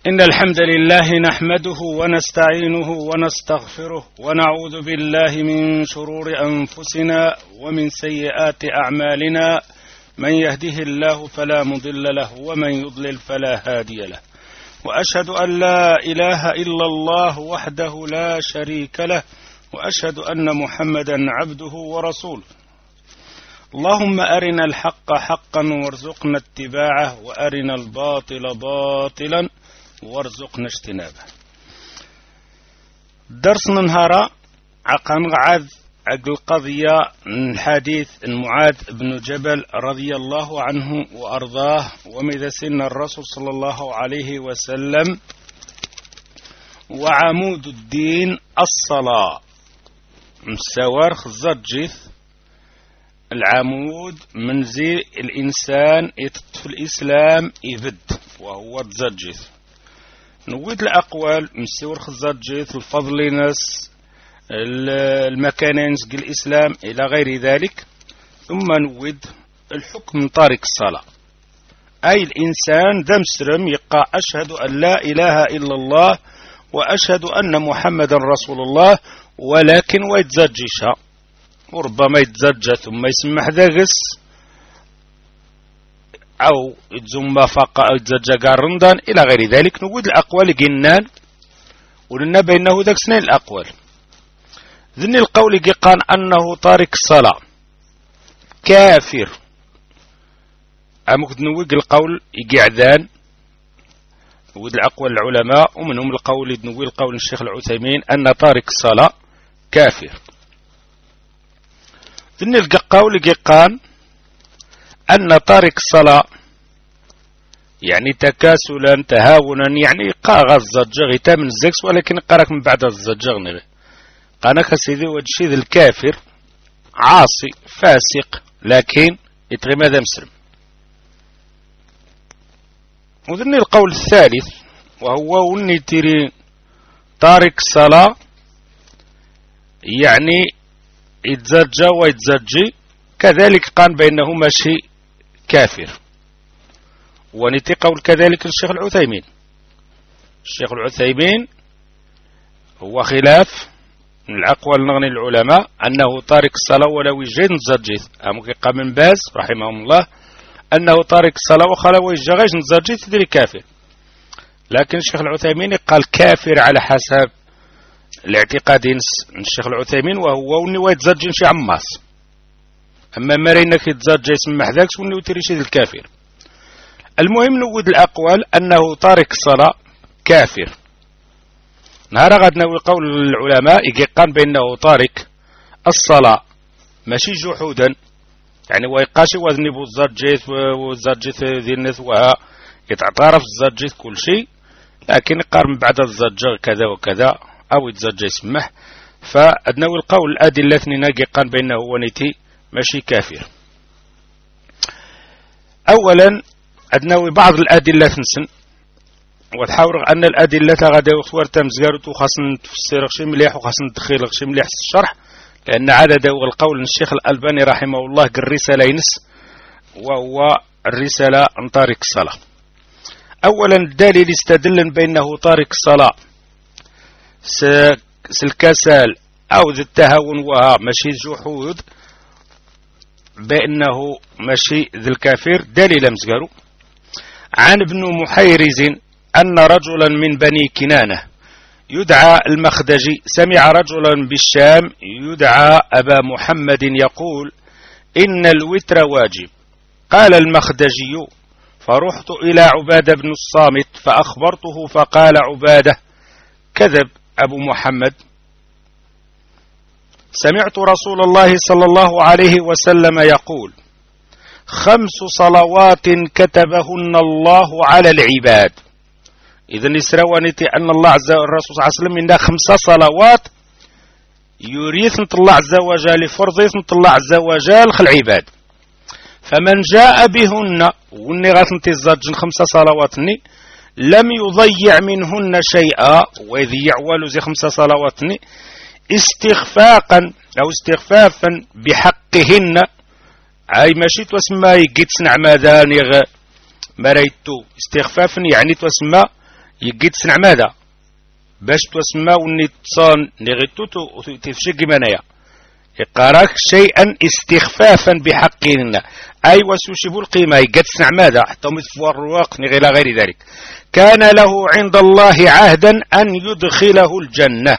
إن الحمد لله نحمده ونستعينه ونستغفره ونعوذ بالله من شرور أنفسنا ومن سيئات أعمالنا. من يهده الله فلا مضل له ومن يضلل فلا هادي له، وأشهد أن لا إله إلا الله وحده لا شريك له، وأشهد أن محمدا عبده ورسوله. اللهم أرنا الحق حقا وارزقنا اتباعه، وأرنا الباطل باطلا وارزقنا اجتنابه. درسنا نهارا عقد القضية من حديث معاذ بن جبل رضي الله عنه وأرضاه ومذا سن الرسول صلى الله عليه وسلم وعمود الدين الصلاة مسوار خزجث العمود من زي الإنسان في الإسلام يبد وهو تزجث. نود الأقوال مسور خزجث الفضل ناس المكانين سق الإسلام إلى غير ذلك. ثم نود الحكم من طريق الصلاة، أي الإنسان دم سرم يقع أشهد أن لا إله إلا الله وأشهد أن محمد رسول الله، ولكن ويتزجشها وربما يتزجى ثم يسمح ذاقس أو يتزم فاقة أو يتزجى قارندان إلى غير ذلك. نود الأقوال جنان ولنا بينه ذاك سنين الأقوال. ذني القول قال أنه تارك الصلاة كافر، أمكن نوج القول يقعدان نود الأقوال العلماء، ومنهم القول نوج القول الشيخ العثيمين أن تارك الصلاة كافر. ذني القول قال أن تارك الصلاة يعني تكاسلا تهاونا، يعني قاغ الزجاغ تامن الزكس ولكن قارك من بعد الزجاغ نغي قانك سيدي وجشيد الكافر عاصي فاسق لكن يتغي ماذا مسلم. وذني القول الثالث وهو وني تيري تارك الصلاة يعني يتزجى ويتزجي كذلك قان بينه ماشي كافر. ونتي قول كذلك الشيخ العثيمين. الشيخ العثيمين هو خلاف من الأقوال نغني العلماء أنه تارك الصلاة ولو يجي نتزجيث. أمك قام من باز رحمهم الله أنه تارك الصلاة وخلا ويجي نتزجيث ذلك كافر، لكن الشيخ العثيمين قال كافر على حسب الاعتقاد الشيخ العثيمين، وهو وني ويتزجي شي عماس، أما مرينك يتزجي يسمح ذاك وني وتريشي الكافر. المهم نود الأقوال أنه تارك الصلاة كافر. نهار غد نوي قول العلماء يقان بأنه تارك الصلاة ماشي جحودا، يعني ويقاشي وذنبو الزجيث والزجيث ذي النثوها يتعترف الزجيث كل شيء، لكن قارن بعد الزجاج كذا وكذا أو يتزجي يسمح. فأدنوي القول الأدلة اثنين يقان بأنه ونتي ماشي كافر. أولا أدنوي بعض الأدلة نسن وتحاول أن الأدلة غدا يختار تمزجارته خاصن تفسير شيء مليح وخاصن تخيل شيء مليح الشرح، لأن عدد القول الشيخ الألباني رحمه الله الرسالة ينس وهو الرسالة عن تارك الصلاة. أولا الدليل استدل بأنه تارك الصلاة الكسل أو ذي التهاون وها ماشي جحود بأنه ماشي ذي الكافر. دليل مزجارو عن ابن محيرز أن رجلا من بني كنانة يدعى المخدجي سمع رجلا بالشام يدعى أبا محمد يقول إن الوتر واجب. قال المخدجي فرحت إلى عبادة بن الصامت فأخبرته فقال عبادة كذب أبو محمد، سمعت رسول الله صلى الله عليه وسلم يقول 5 صلوات كتبهن الله على العباد. إذن يسروانيتي أن الله عز وجل الرسول صلى الله عليه وسلم إنها 5 صلوات يريث الله عز وجل فرضيث الله عز وجل خل العباد. فمن جاء بهن وني غاثنتي الزجن 5 صلوات لم يضيع منهن شيئا ويضيع والو زي 5 صلوات استخفاقا أو استخفافا بحقهن، أي ماشي تسمى يجي تصنع ماذا مريتو استخفافا يعني تسمى يجي تسنع ماذا باش تسمى ونتصان نغيتوتو تفشي كمانايا يقارك شيئا استخفافا بحقنا أي وسوشبوا القيمة يجي تسنع ماذا حتى متفوار الرواق إلى غير ذلك. كان له عند الله عهدا أن يدخله الجنة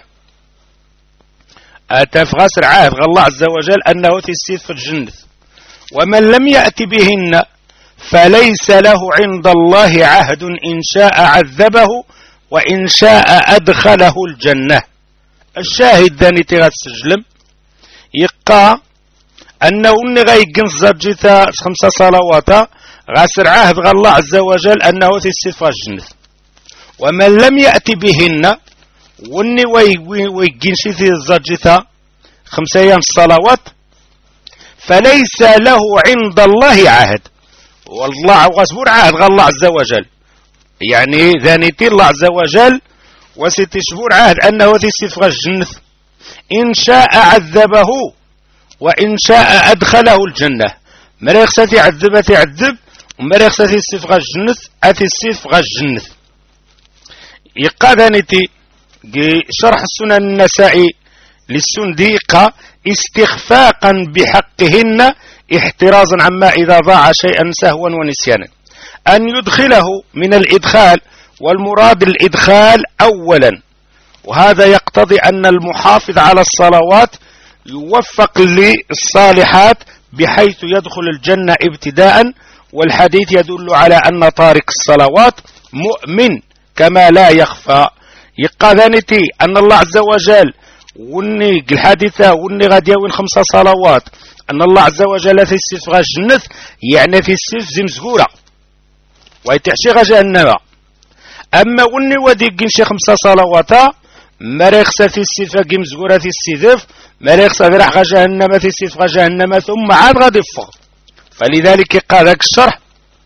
أتفغسر عهد الله عز وجل أنه تسيد في الجنة. ومن لم يأت بهن فليس له عند الله عهد إن شاء عذبه وإن شاء أدخله الجنة. الشاهد ذاني تغسجلم يقع أنه غيقن زرجتا 5 صلوات غاسر عهد الله عز وجل أنه تسيد في الجنة. ومن لم يأت بهن وني ويقين شي الزرجتا 5 أيام الصلوات فليس له عند الله عهد. والله غصبور عهد الله عز وجل يعني ذانيتي الله عز وجل وستشبور عهد أنه تسفغ الجنة إن شاء عذبه وإن شاء أدخله الجنة. مريخ يعذب تعذب ومريخ تسفغ الجنة أتسفغ الجنة. يقى ذانيتي شرح السنن النسائي للسنديقة استخفاقا بحقهن احترازا عما إذا ضاع شيئا سهوا ونسيانا أن يدخله من الإدخال والمراد الإدخال أولا. وهذا يقتضي أن المحافظ على الصلوات يوفق للصالحات بحيث يدخل الجنة ابتداء. والحديث يدل على أن تارك الصلوات مؤمن كما لا يخفى. يقاذنتي أن الله عز وجل وني الحادثة وني غادي يوين 5 صلوات أن الله عز وجل في السيف غا الجنة يعني في السيف زمزقورة ويتحشي غا جهنم. أما وني ودي شي 5 صلوات مريخسة في السيف غا مزقورة في السيف مريخسة في راح غا جهنم في السيف غا جهنم ثم عاد غادي يفغ. فلذلك قال ذاك الشرح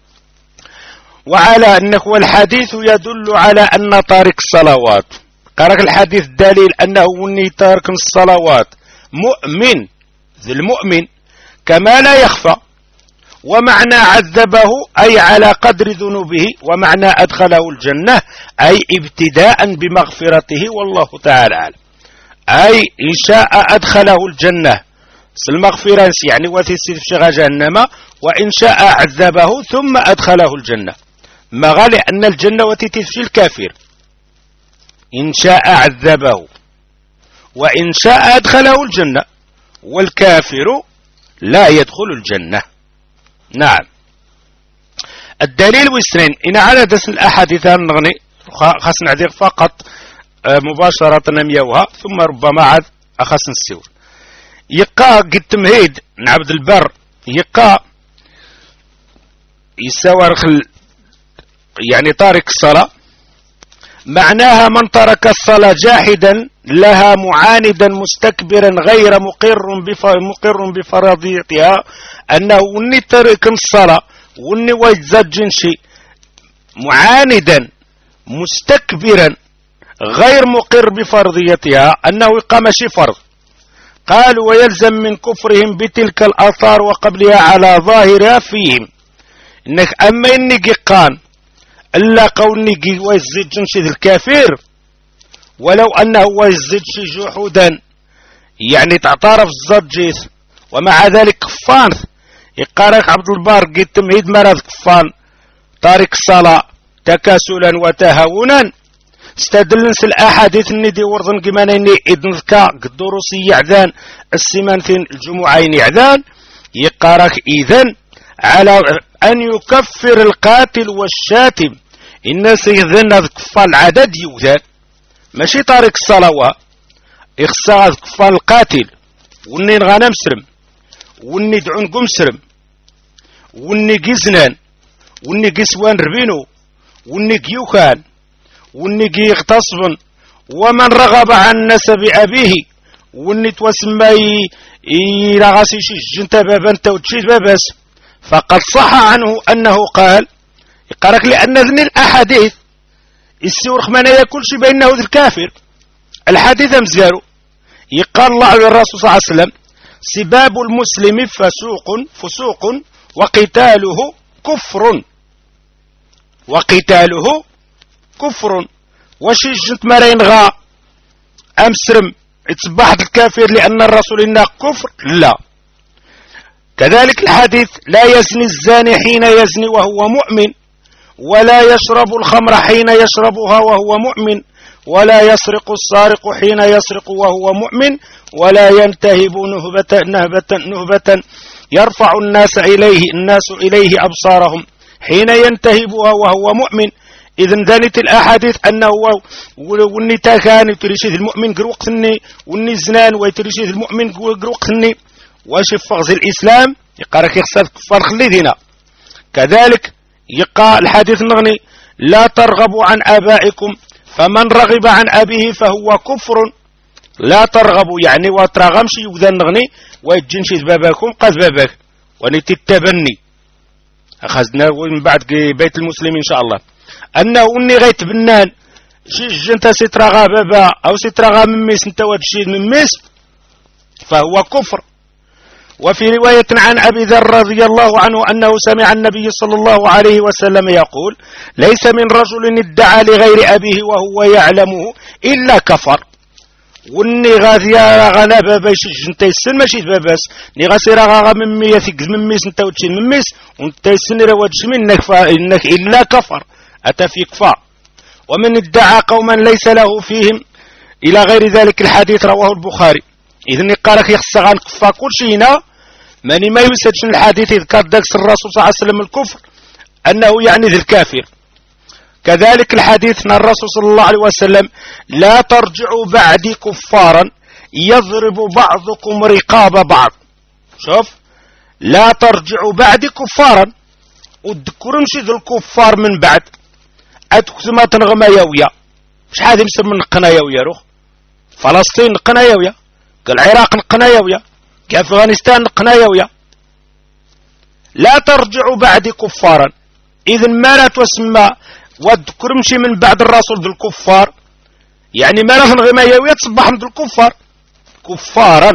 وعلى أنه والحديث يدل على أن تارك الصلوات قالك الحديث دليل أنه وني تارك الصلوات مؤمن ذي المؤمن كما لا يخفى. ومعنى عذبه أي على قدر ذنوبه ومعنى أدخله الجنة أي ابتداء بمغفرته والله تعالى أعلم. أي إن شاء أدخله الجنة المغفرة يعني وتسير في شغى جهنم وإن شاء عذبه ثم أدخله الجنة. ما غالي أن الجنة وتتفشي الكافر إن شاء عذبه وإن شاء أدخله الجنة والكافر لا يدخل الجنة. نعم. الدليل ويسرين إن على دس الأحاديث نغني خاص نعذر فقط مباشرة نميوها ثم ربما عاد أخاص نسيور. يقا قد تمهيد نعبد البر يقا يساور يعني تارك الصلاة معناها من ترك الصلاة جاحدا لها معاندا مستكبرا غير مقر بفرضيتها أنه وني ترك الصلاة وني ويتزجن شيء معاندا مستكبرا غير مقر بفرضيتها أنه يقام شي فرض. قالوا ويلزم من كفرهم بتلك الآثار وقبلها على ظاهرها فيهم إنك أما إنك قان إلا قولني ويزيد جنشي الكافر ولو أنه ويزيد شي جحودا يعني تعترف الزرجيث ومع ذلك كفان يقارك عبد البار قد تمهيد مرض كفان تارك الصلاة تكاسلا وتهاونا استدلنس الأحاديث الندي ورضن قمانيني إذن ذكا قدروسي يعذان السمانثين الجمعين يعذان يقارك إذن على أن يكفر القاتل والشاتم الناس يذن ذكفى العدد يوذان ماشي طارق الصلاة إخصاء ذكفى القاتل وني نغانا مسرم وني دعون قمسرم وني قزنان وني قسوان ربينو وني قيوكان وني قيغتصبن ومن رغب عن نسب أبيه وني توسمى يرغسي جنتا بابا انت وتشيد باباس فقد صح عنه أنه قال يقرأك لأن ذن الأحاديث السور خمانا يكون شي بينه ذي الكافر الحديث مزارو يقال الله على الرسول صلى الله عليه وسلم سباب المسلم فسوق وقتاله كفر كفر. واش جنت مرين غا أمسرم اتصبح الكافر لأن الرسول إنه كفر؟ لا. كذلك الحديث لا يزني الزاني حين يزني وهو مؤمن، ولا يشرب الخمر حين يشربها وهو مؤمن، ولا يسرق السارق حين يسرق وهو مؤمن، ولا ينتهب نهبة يرفع الناس إليه أبصارهم حين ينتهبها وهو مؤمن. إذن ذلك الأحاديث أنه وني تاكان تريشيد المؤمن قروقتني وني الزنان ويتريشيد المؤمن قروقتني واش فغز الإسلام يقرأ كيخسر كفار خليدنا. كذلك يقع الحديث النغني لا ترغبوا عن آبائكم فمن رغب عن أبيه فهو كفر. لا ترغبوا يعني وترغمش يوذن نغني ويتجنشيد باباكم قد باباك ونتي التبني أخذنا من بعد بيت المسلمين إن شاء الله أنه أني غيت بنان شي انت سترغى بابا أو سترغى مميس انت وتشيد مميس فهو كفر. وفي رواية عن أبي ذر رضي الله عنه أنه سمع النبي صلى الله عليه وسلم يقول ليس من رجل ادعى لغير أبيه وهو يعلمه إلا كفر. وني غاذيا غانا بابا انت يسن ماشي باباس ني غاسيرا غا ممي يثق مميس انت وتشين مميس وانت يسن روادش منك فإنك إلا كفر أتى في كفار. ومن ادعى قوما ليس له فيهم إلى غير ذلك الحديث رواه البخاري. إذن يقارك يخصغ عن كفا كل شيء هنا ماني ما يوسدش الحديث يذكر داكس الرسول صلى الله عليه وسلم الكفر أنه يعني ذي الكافر. كذلك الحديث عن الرسول صلى الله عليه وسلم لا ترجعوا بعدي كفارا يضرب بعضكم رقاب بعض. شوف لا ترجعوا بعدي كفارا وذكرمش ذو الكفار من بعد أتكتما تنغم يويا شحال يمسر من نقنا يويا روح فلسطين نقنا يويا العراق نقنا يويا كأفغانستان نقنا يويا. لا ترجعوا بعدي كفارا إذن ما لا تسمى وذكرمشي من بعد الرسول ذو الكفار يعني ما لا تنغم يويا تصبح من الكفار كفارا.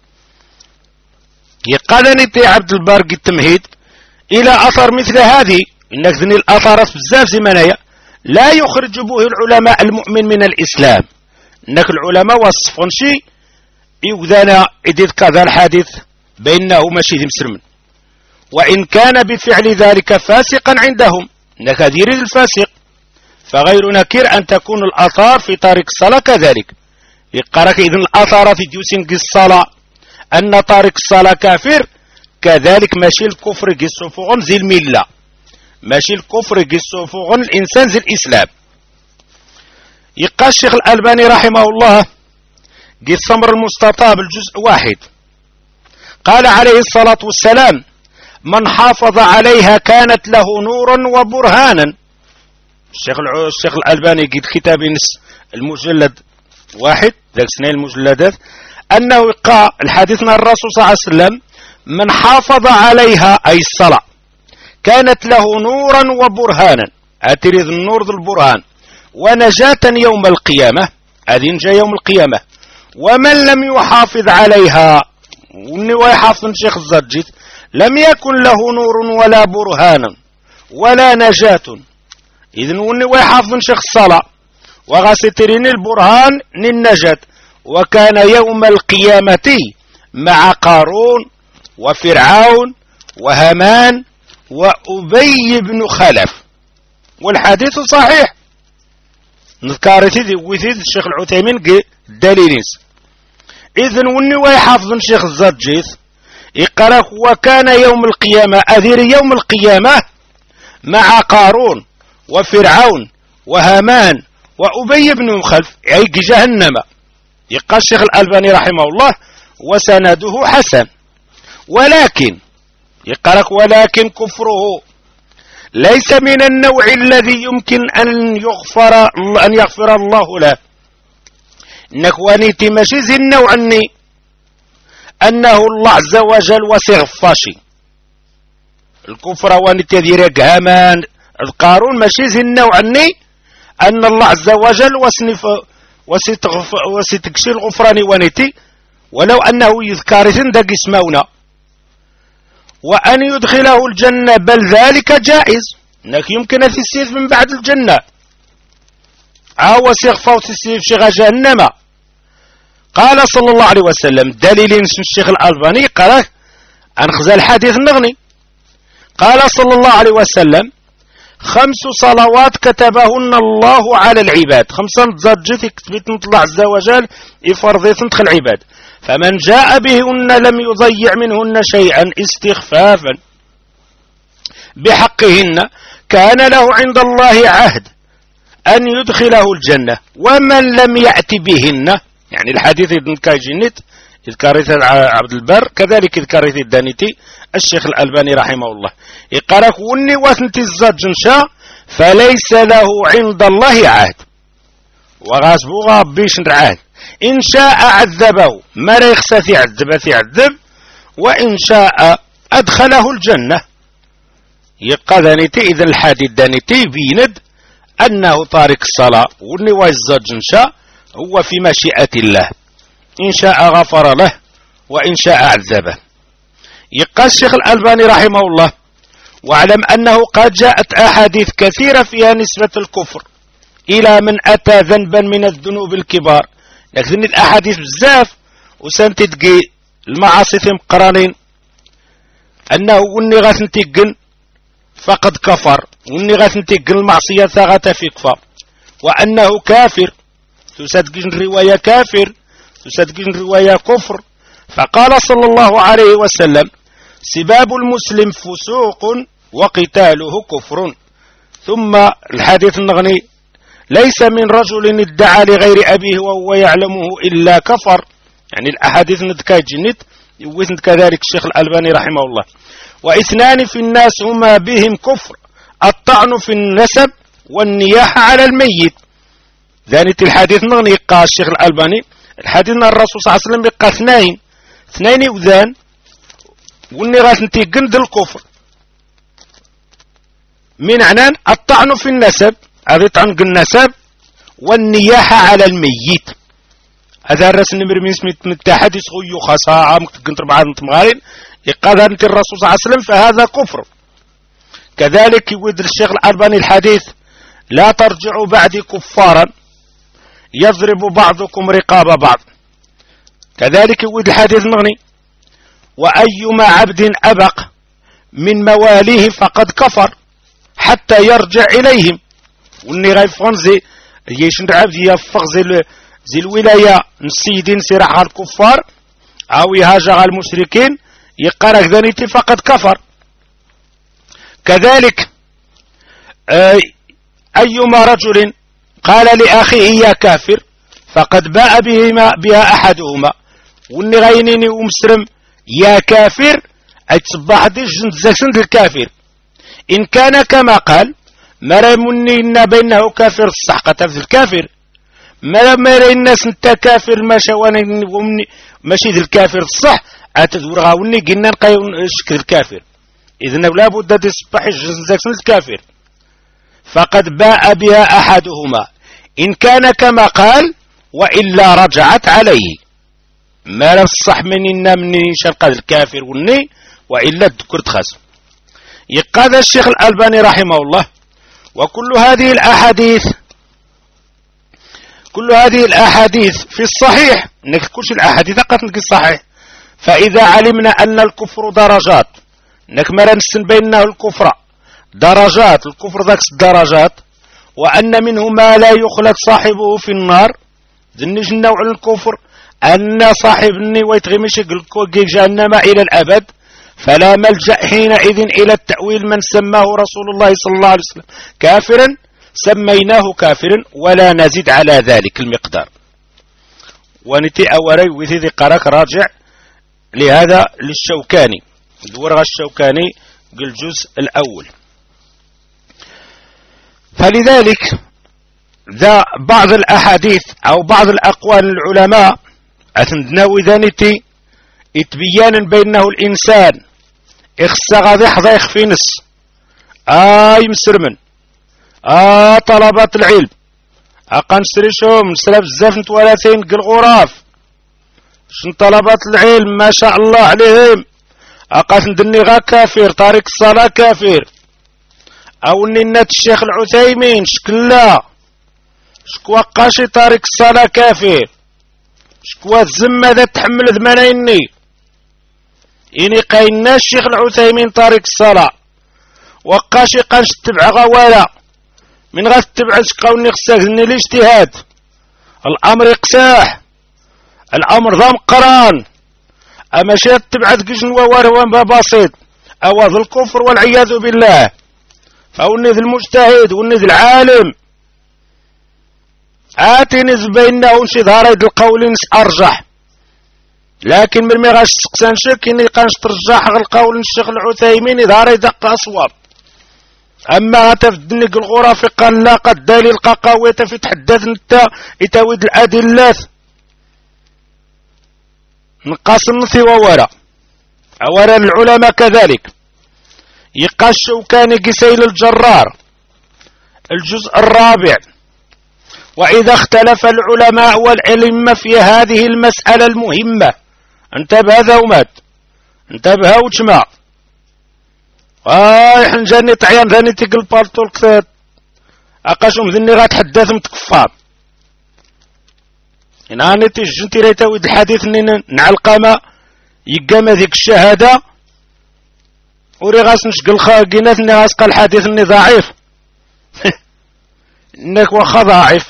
يقالني تي عبد البارق التمهيد إلى أثر مثل هذه إنك ذني الأثارات بزاف زمانية لا يخرج به العلماء المؤمن من الإسلام. إنك العلماء وصفون شيء يوذانا إذ كذا الحادث بينه ماشي مسلم وإن كان بفعل ذلك فاسقا عندهم إنك دير الفاسق فغير نكير أن تكون الأثار في طريق الصلاة كذلك. يقرأك إذن الأثار في جوسين الصلاة أن طريق الصلاة كافر كذلك ماشي الكفر قصفغن زي الملة ماشي الكفر قصفغن الإنسان زي الإسلام. يقال الشيخ الألباني رحمه الله قي الثمر المستطاب الجزء 1 قال عليه الصلاة والسلام من حافظ عليها كانت له نورا وبرهانا. الشيخ الألباني قيد كتاب المجلد 1 ذلك سنين المجلدات أنه يقع الحديثنا الرسول صلى الله عليه وسلم من حافظ عليها أي الصلاة كانت له نورا وبرهانا أتريد النور ذو البرهان ونجاة يوم القيامة أذن جاء يوم القيامة. ومن لم يحافظ عليها ويحافظ الشيخ الزرجيت لم يكن له نور ولا برهانا ولا نجاة. إذن ويحافظ الشيخ الصلاة وغاسترين البرهان للنجاة. وكان يوم القيامة مع قارون وفرعون وهامان وأبي بن خلف والحديث صحيح. نذكرتي وثيد الشيخ العثيمين دليليس. إذن وني ويحافظ الشيخ الزرجيث يقرأ وكان يوم القيامة أذير يوم القيامة مع قارون وفرعون وهامان وأبي بن خلف عيق جهنم. يقال الشيخ الألباني رحمه الله وسنده حسن ولكن يقرأ ولكن كفره ليس من النوع الذي يمكن أن يغفر الله له. إنك وانيتي ماشي زي النوع أنه الله عز وجل وسيغفاشي الكفر وانيتي ديرك هامان القارون ماشي زي النوع أن الله عز وجل وسيتكشي الغفران وانيتي ولو أنه يذكارثن داك اسمونا وأن يدخله الجنة بل ذلك جائز. إنك يمكن أن تسير من بعد الجنة هو سيغفاو تسيب شي جهنم. قال صلى الله عليه وسلم دليل الشيخ الألباني قال أنخزى الحديث النغني. قال صلى الله عليه وسلم 5 صلوات كتبهن الله على العباد، 5 تزجت كتبت الله عز وجل يفرض تدخل العباد، فمن جاء بهن لم يضيع منهن شيئا استخفافا بحقهن كان له عند الله عهد أن يدخله الجنة، ومن لم يأت بهن، يعني الحديث ابن كايجينيت إذكاريث عبد البر كذلك إذكاريث الدانيتي الشيخ الألباني رحمه الله يقارك وني وثنتي الزجنشا فليس له عند الله عهد وغاسبوغا بيش نرعاه، إن شاء عذبه ما لا يخسى يعذب وإن شاء أدخله الجنة. يبقى دانيتي إذا الحديث دانيتي بيند أنه تارك الصلاة وني والزجنشا هو في مشيئة الله، إن شاء غفر له وإن شاء عذبه. يقال الشيخ الألباني رحمه الله واعلم أنه قد جاءت أحاديث كثيرة فيها نسبة الكفر إلى من أتى ذنبا من الذنوب الكبار، لكن الأحاديث بزاف وسنتدقي المعاصي مقرانين أنه وني غاثنتقن فقد كفر وني غاثنتقن المعصية ثغت في كفر وأنه كافر، تصدقين الرواية كافر تصدقين الرواية كفر. فقال صلى الله عليه وسلم سباب المسلم فسوق وقتاله كفر. ثم الحديث النغني ليس من رجل ادعى لغير أبيه وهو يعلمه إلا كفر، يعني الأحاديث ندكاي جنت يوثن كذلك الشيخ الألباني رحمه الله. وإثنان في الناس هما بهم كفر الطعن في النسب والنياح على الميت. ذانت الحديث نغني قال الشيخ الألباني الحديث الرسول صلى الله عليه وسلم يبقى اثنين وذان وني غاثنتي قند الكفر من عنان الطعن في النسب هذا طعن النسب والنياحة على الميت. هذا الرسم نمر من اسم التحدي سغيو خاصة كنت ربعا مغارين يقال أنت الرسول صلى الله عليه وسلم فهذا كفر. كذلك يود الشيخ الألباني الحديث لا ترجعوا بعدي كفارا يضرب بعضكم رقاب بعض. كذلك يود الحديث المغني وأيما عبد أبق من مواليه فقد كفر حتى يرجع إليهم. وني غيفون زي يشند عبد يفق زي الولاية السيدين سراح الكفار أو يهاجر المشركين يقارك ذنيتي فقد كفر. كذلك أيما رجل قال لأخيه يا كافر فقد باء بها أحدهما. وني غينيني ومسرم يا كافر أي تصبح دي جند الكافر إن كان كما قال مرمني إن بينه كافر الصح قتفت الكافر مرمي الناس انت كافر ماشي ذي الكافر الصح أتذور غاوني قلنا نقايون شكل الكافر إذن لا بد تصبح جند الكافر فقد باء بها أحدهما إن كان كما قال وإلا رجعت عليه ما لا الصح مني شرق الكافر والني وإلا الذكر تخاس. يقال الشيخ الألباني رحمه الله وكل هذه الأحاديث في الصحيح نكتكوش الأحاديث قد الصحيح. فإذا علمنا أن الكفر درجات نكمل نسن بينه الكفر درجات الكفر ذاك الدرجات وأن منه ما لا يخلق صاحبه في النار ذنج النوع الكفر أن صاحبني ويتغمش جهنم إلى الأبد فلا ملجأ حينئذ إلى التأويل من سماه رسول الله صلى الله عليه وسلم كافرا سميناه كافرا ولا نزيد على ذلك المقدار. ونتي أوري وذي قرك راجع لهذا للشوكاني الورغة الشوكاني الجزء الأول. فلذلك ذا بعض الأحاديث أو بعض الأقوال العلماء أتندناوي ذانتي اتبيانا بينه الإنسان اخسغ حظا يخفي نص مسرمن طلبات العلم قنسريشهم نسرى بزاف نتوالثين الغراف شن طلبات العلم ما شاء الله عليهم ندني غا كافر طارق الصلاة كافر أو نينات الشيخ العثيمين شكوا قاشي تارك الصلاة كافر، شكوا الزمة ذا تحمل ذمانيني إني قاينا الشيخ العثيمين تارك الصلاة وقاشي قانش تتبع غوالا من غا تتبع شقاوني خصاك زني الاجتهاد. الأمر يقساح، الأمر ذا مقران، أما شي تتبع ذكجن وواروان بسيط أواذ الكفر والعياذ بالله. فأولني ذي المجتهد ولني ذي العالم آتيني بيننا ونشي ظهري ذي القولين أرجح، لكن من ميغاش تسقسان شك إني قانش ترجح القول الشيخ العثيمين ظهري دق أصواب. أما تفدنك الغرف قال لا قد دليل قاقاوية في تحدث نتا يتاويد الأدلات نقاس النثي وورا أورا العلماء كذلك. يقاش شوكاني قسيل الجرار الجزء الرابع: وإذا اختلف العلماء والعلم في هذه المسألة المهمة، انتبه هذا ومات، انتبه وجمع احنا جاني طعيان ذاني تيقل بالطول كثات اقاشهم ذني غاتحدث متكفار اناني تيجنتي ريتاويد الحديث اني نعلقما يقام ذيك الشهادة وري غاس نشقل خاقينات اني غاسقى الحديث اني ضعيف انك واخا ضعيف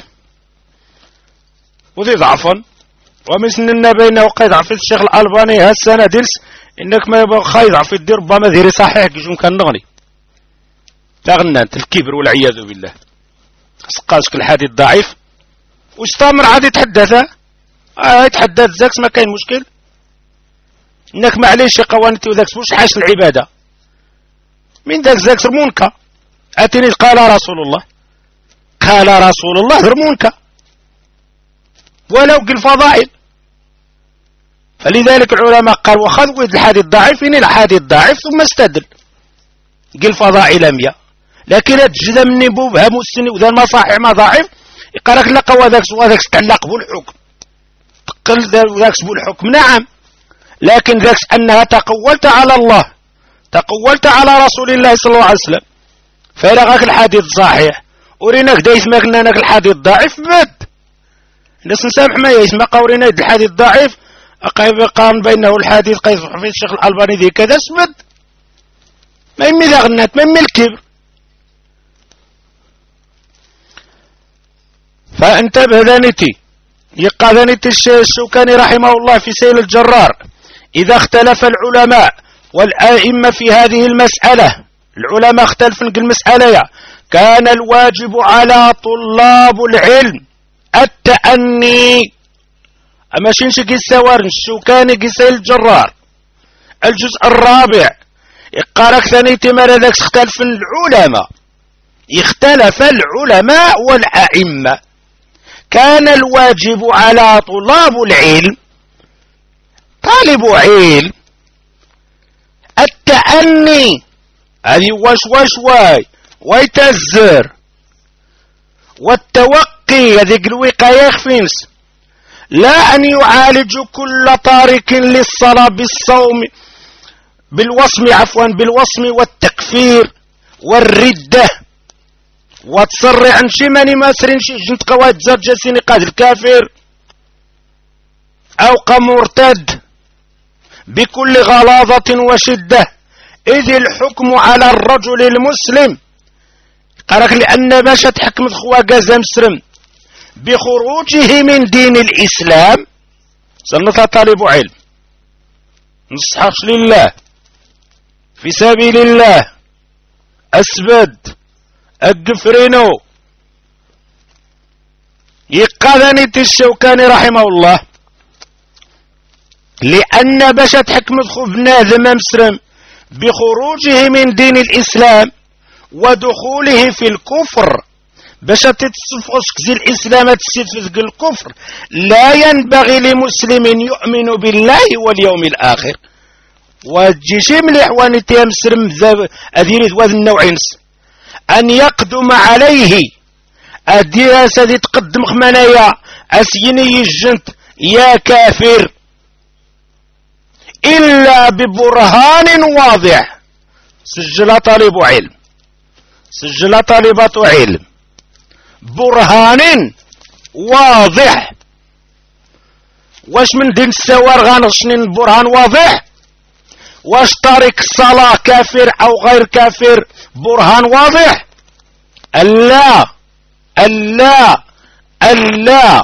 وذي ضعفا ومسننا بينه وقيد عفيت الشيخ الألباني هالسنة دلس انك ما يبغى خايض عفيت دير ربما ذيري صحيح كيجون كان نغني تغنانت الكبر والعياذ بالله. سقاسك الحديث ضعيف واستمر عاد يتحدث يتحدث زاكس ما كاين مشكل انك معليش قوانتي وذاكس واش حاش العبادة من ذاك زاكس رمونك اتني قال رسول الله قال رسول الله رمونك ولو بالفضائل. فلذلك العلماء قالوا وخذوا الحديث الضعيف إن الحديث ضعيف ثم استدل قل فضائل 100 لكن تجد من بوبها مسني وذا ما صحيح ما ضعيف يقرأك لقى وذاك تعلق بالحكم تقل ذاك بالحكم نعم، لكن ذاك أنها تقولت على الله تقولت على رسول الله صلى الله عليه وسلم فإلغاك الحديث صحيح وريناك دايس ما قلنا لك الحديث ضعيف بد الناس نسامح ما يسمى قورينا الحديث ضعيف أقايب قارن بينه الحديث قيس حفيظ الشيخ الألباني ذي كذا اسمد ما يمي ذا غنات ما يمي الكبر. فانتبه ذانيتي يقى ذانيتي الشوكاني رحمه الله في سيل الجرار: إذا اختلف العلماء والأئمة في هذه المسألة، العلماء اختلفوا في المسألة، كان الواجب على طلاب العلم التأني. أما شنش قسوار الشوكاني قسيل الجرار الجزء الرابع يقارك ثانيتي ما ذاك اختلف العلماء اختلف العلماء والأئمة كان الواجب على طلاب العلم طالب علم التأني هذه واي ويتزر والتوقي هذيك الوقاية يخفينس لا أن يعالج كل طارق للصلاة بالصوم بالوصم والتكفير والردة وتصرع عن شي ماني ماسرين شي جنت قواد زرجسين قاد الكافر أو مرتد بكل غلاظة وشدة، إذ الحكم على الرجل المسلم قالك لأن باشا تحكم خواقا زمسرم بخروجه من دين الإسلام سنطلع طالب علم نصحش لله في سبيل الله أسبد القفرينو يقاذني الشوكاني رحمه الله لأن باشا تحكم بنادم مسرم بخروجه من دين الإسلام ودخوله في الكفر باش تتصفوسك زي الإسلام تستفزق الكفر لا ينبغي لمسلم يؤمن بالله واليوم الآخر وتجيشي مليح واني تيمسرم أديري ذوذ النوعين أن يقدم عليه أدير سادي تقدم خمانايا أسيني يجنت يا كافر إلا ببرهان واضح سجل طالب علم سجل طالبة علم برهان واضح. واش من دين السوار غنغشنين البرهان واضح؟ واش تارك الصلاة كافر أو غير كافر برهان واضح؟ ألا ألا ألا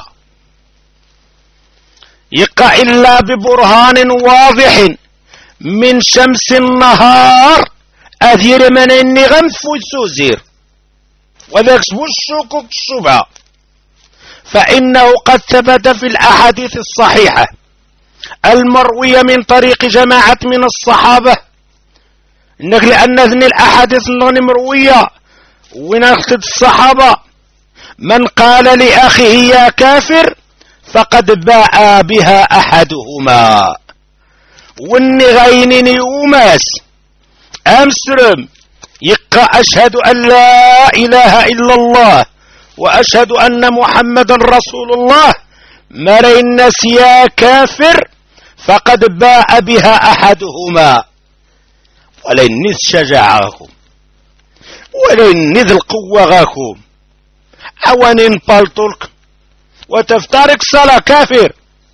يقع إلا ببرهان واضح من شمس النهار أثير من إني غمث سوزير وذاك سبو الشكوك الشبهة. فإنه قد ثبت في الأحاديث الصحيحة المروية من طريق جماعة من الصحابة إنك لأن ذن الأحاديث المروية ونقصد الصحابة من قال لأخيه يا كافر فقد باء بها أحدهما وني غينني يوماس أمسرم يقى أشهد أن لا إله إلا الله وأشهد أن محمد رسول الله مري الناس يا كافر فقد باء بها أحدهما. ولن نذ شجاعكم ولن نذ القوة غاكم أوانين بالطلق وتفترق صلاة كافر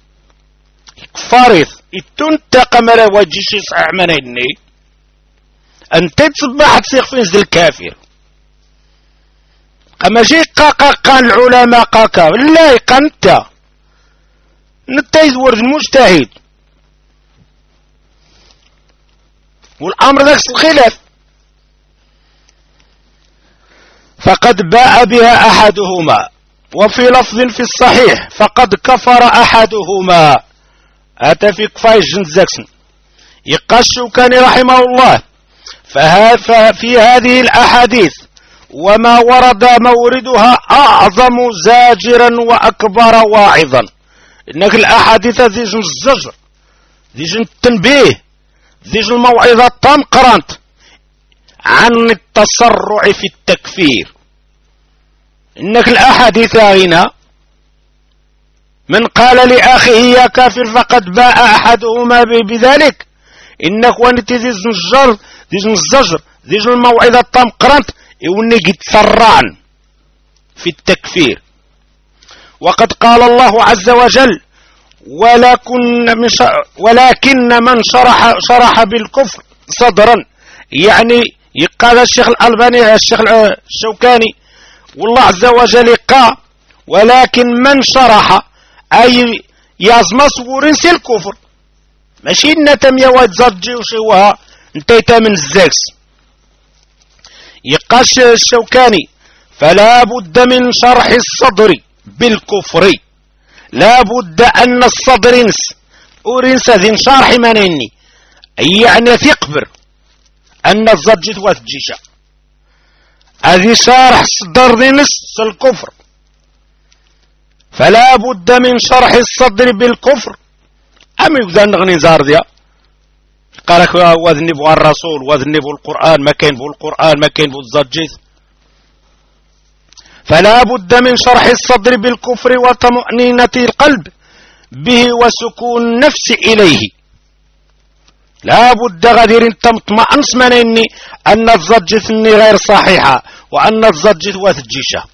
فارث التنتق مرا وجيش يصحح منيني أنت تصبح تسيخ في نزل الكافر. أما شيء قاقا العلماء قاقا لا يقنت نتايز ورد المجتهد والأمر ذاك الخلاف. فقد باء بها أحدهما وفي لفظ في الصحيح فقد كفر أحدهما أتى في كفاية جنزاكسن يقشو كان رحمه الله. ففي هذه الأحاديث وما ورد موردها أعظم زاجرا وأكبر واعظا. إنك الأحاديث ذيجن الزجر ذيجن التنبيه ذيجن الموعظة تام قرانت عن التسرع في التكفير. إنك الأحاديث هنا من قال لأخيه يا كافر فقد باء أحدهما بذلك إنك وانت ذيجن الزجر ذيجن الموعظة تام قرانت ونجي تسرعن في التكفير. وقد قال الله عز وجل ولكن من شرح بالكفر صدرا يعني يقال الشيخ الألباني الشيخ الشوكاني والله عز وجل قال ولكن من شرح أي يازمس ورنسي الكفر ماشي نتم يواد زرجي وشوها انتيتا من الزاكس. يقاش الشوكاني فلا بد من شرح الصدر بالكفر لا بد أن الصدر أورنس ذي شرح منيني يعني تقبر أن الزرجة وثجيشة هذه شرح الصدر ذي نص الكفر. فلا بد من شرح الصدر بالكفر أم يبدأ نغني زارديا قالك وذنبوا الرسول وذنبوا القرآن ما كان بو القرآن ما كان بو الزرجيث. فلا بد من شرح الصدر بالكفر وطمأنينة القلب به وسكون النفس إليه. لا بد غدير تمطمئنس منيني أن الزرجيث غير صحيحة وأن الزرجيث وثجيشة.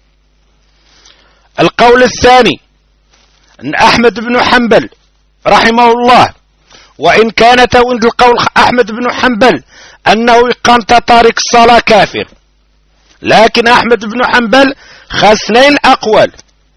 القول الثاني أن أحمد بن حنبل رحمه الله وإن كانت عند القول أحمد بن حنبل أنه يقام تارك الصلاة كافر لكن أحمد بن حنبل خاصنين أقوال.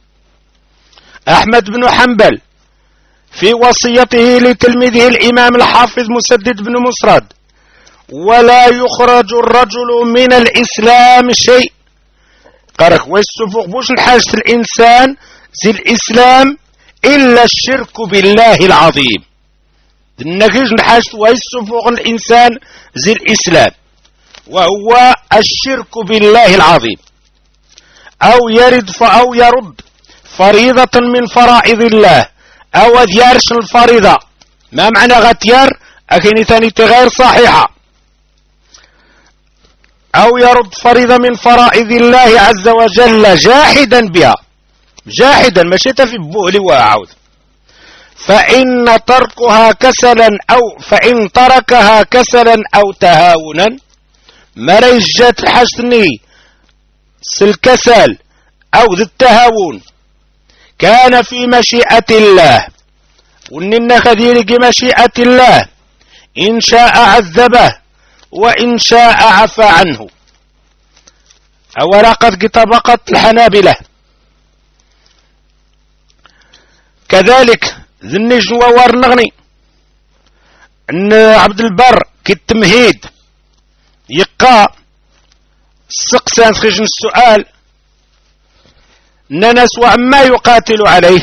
أحمد بن حنبل في وصيته لتلميذه الإمام الحافظ مسدد بن مسرد ولا يخرج الرجل من الإسلام شيء قالك ويستفق بوش نحاجة الإنسان زي الإسلام إلا الشرك بالله العظيم. النكيج نحاجة ويستفق الإنسان زي الإسلام وهو الشرك بالله العظيم أو يرد فريضة من فرائض الله أو ديارش الفريضة ما معنى غتيار أكيني ثاني غير صحيحة أو يرد فريضة من فرائض الله عز وجل جاحدا بها جاحدا مشيت في بوهلي وأعوذ فإن تركها كسلا أو تهاونا مريجت حسني سالكسل أو ذي التهاون كان في مشيئة الله، وننا كذلك مشيئة الله، إن شاء عذبه وإن شاء عفى عنه. أولا قد طبقت الحنابلة كذلك ذنج ووار نغني أن عبد البر كالتمهيد يقى السقسان خشن السؤال أن نسوى ما يقاتل عليه،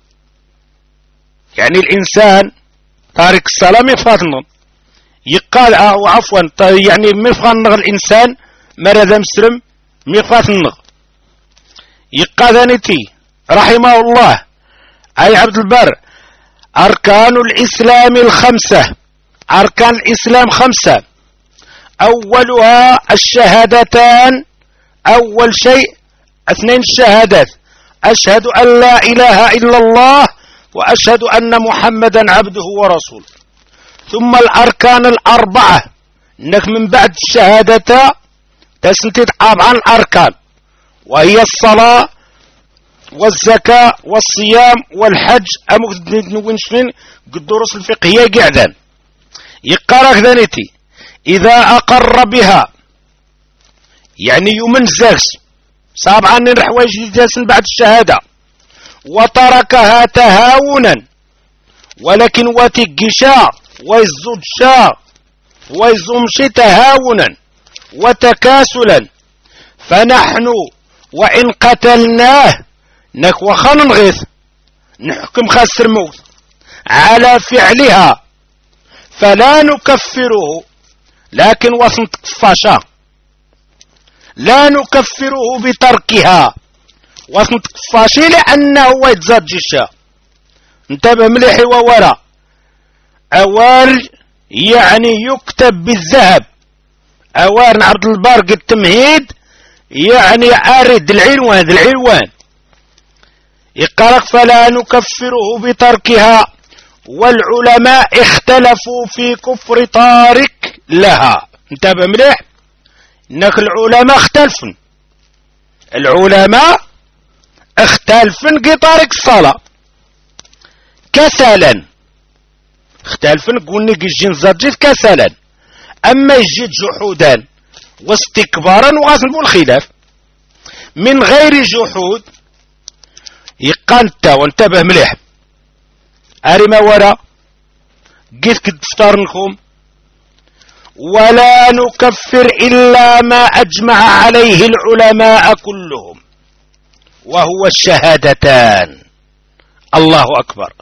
يعني الإنسان تارك الصلاة مفاتن يقال عفوا يعني مفاتن الإنسان مرض مسلم مفاتن يقاذنتي رحمه الله أي عبد البر أركان الإسلام الخمسة، أركان الإسلام خمسة، أولها الشهادتان، أول شيء 2 الشهادات، أشهد أن لا إله إلا الله وأشهد أن محمدا عبده ورسوله. ثم الأركان الأربعة، إنك من بعد الشهادة تسنتد عن الأركان، وهي الصلاة والزكاة والصيام والحج. نوينشين الدروس الفقهية قاعدان يقرأ ذنتي إذا أقر بها، يعني يمن زاكس صعب عني الحوايج جالسين بعد الشهادة، وتركها تهاونا، ولكن وتقشا ويزدشا ويزمشي تهاونا وتكاسلا، فنحن وإن قتلناه نكوى خنغيث نحكم خاسر موت على فعلها فلا نكفره، لكن وصن تكفاشا لا نكفره بتركها، وصن تكفاشي لأنه يتزجشا. انتبه مليح وورا أوار يعني يكتب بالذهب، أوار عبد البر التمهيد يعني أرد العنوان يقرأ فلا نكفره بتركها. والعلماء اختلفوا في كفر تارك لها. انتبه مليح انك العلماء اختلفن كي تارك الصلاة كسلا، اختلفن قلنا كيجين زرجيت كسلا، اما يجي جحودا واستكبارا وغاسنبو الخلاف من غير جحود يقانت. وانتبه مليح أريما ورا قيت كتفتارنكم ولا نكفر إلا ما أجمع عليه العلماء كلهم، وهو الشهادتان. الله أكبر.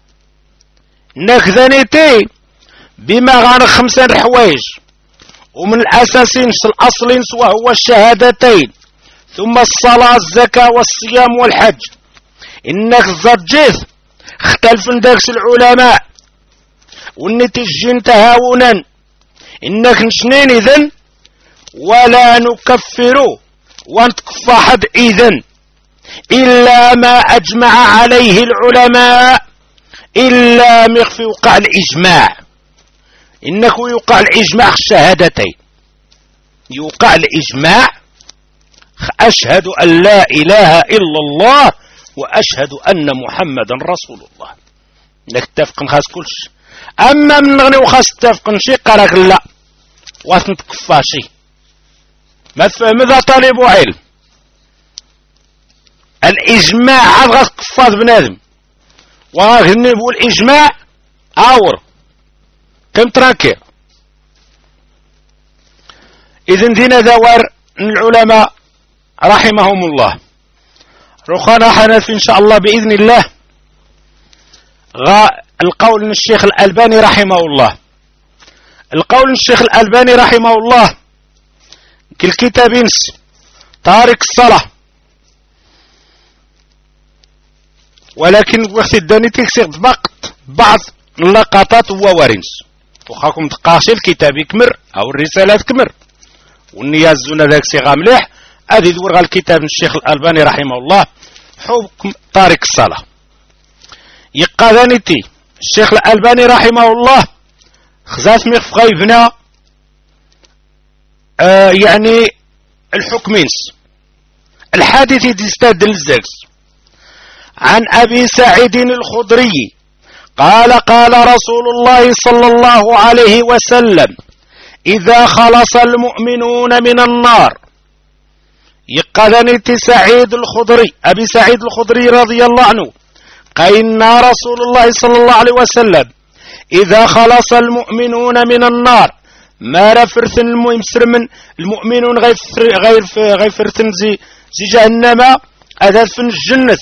نكذنيتي بما غان 5 حوايج، ومن الأساسين الأصلين وهو الشهادتين، ثم الصلاة الزكاة والصيام والحج. إنك زرجيت اختلف داكس العلماء والنتيجة تهاونا، إنك نشنين إذن ولا نكفر ونتكفى حد إذن إلا ما أجمع عليه العلماء، إلا مخفي وقع الإجماع. إنك يوقع الإجماع الشهادتين، يوقع الإجماع أشهد أن لا إله إلا الله وأشهد أن محمدا رسول الله، إنك تتفقن خاص كلش. أما من غني وخاص تتفقن شي قالك لا واسنتكفى شي. ماذا طالب علم الإجماع عاد غتكفى بنادم، وغني بقول الإجماع أور كم تراكير. إذن دينا دوار العلماء رحمهم الله. رخانا حنفي إن شاء الله بإذن الله القول من الشيخ الألباني رحمه الله. القول من الشيخ الألباني رحمه الله كالكتاب ينس تارك الصلاة، ولكن وقت الداني تكسير بقت بعض اللقطات ووارنس، وخاكم تقاشي الكتاب يكمر أو الرسالات كمر والنيازونا ذاك سيغا مليح. هذه دور الكتاب من الشيخ الألباني رحمه الله حكم تارك الصلاة. يقاذانيتي الشيخ الألباني رحمه الله خزاف ميخف غيبنا يعني الحكمينس الحادث يستدل الزاكس عن أبي سعيد الخدري قال قال رسول الله صلى الله عليه وسلم إذا خلص المؤمنون من النار يقذني سعيد الخدري أبي سعيد الخدري رضي الله عنه قيلنا رسول الله صلى الله عليه وسلم إذا خلص المؤمنون من النار ما رفرث المسلمين المؤمنون غير فرثن زي جهنم أذى في الجنة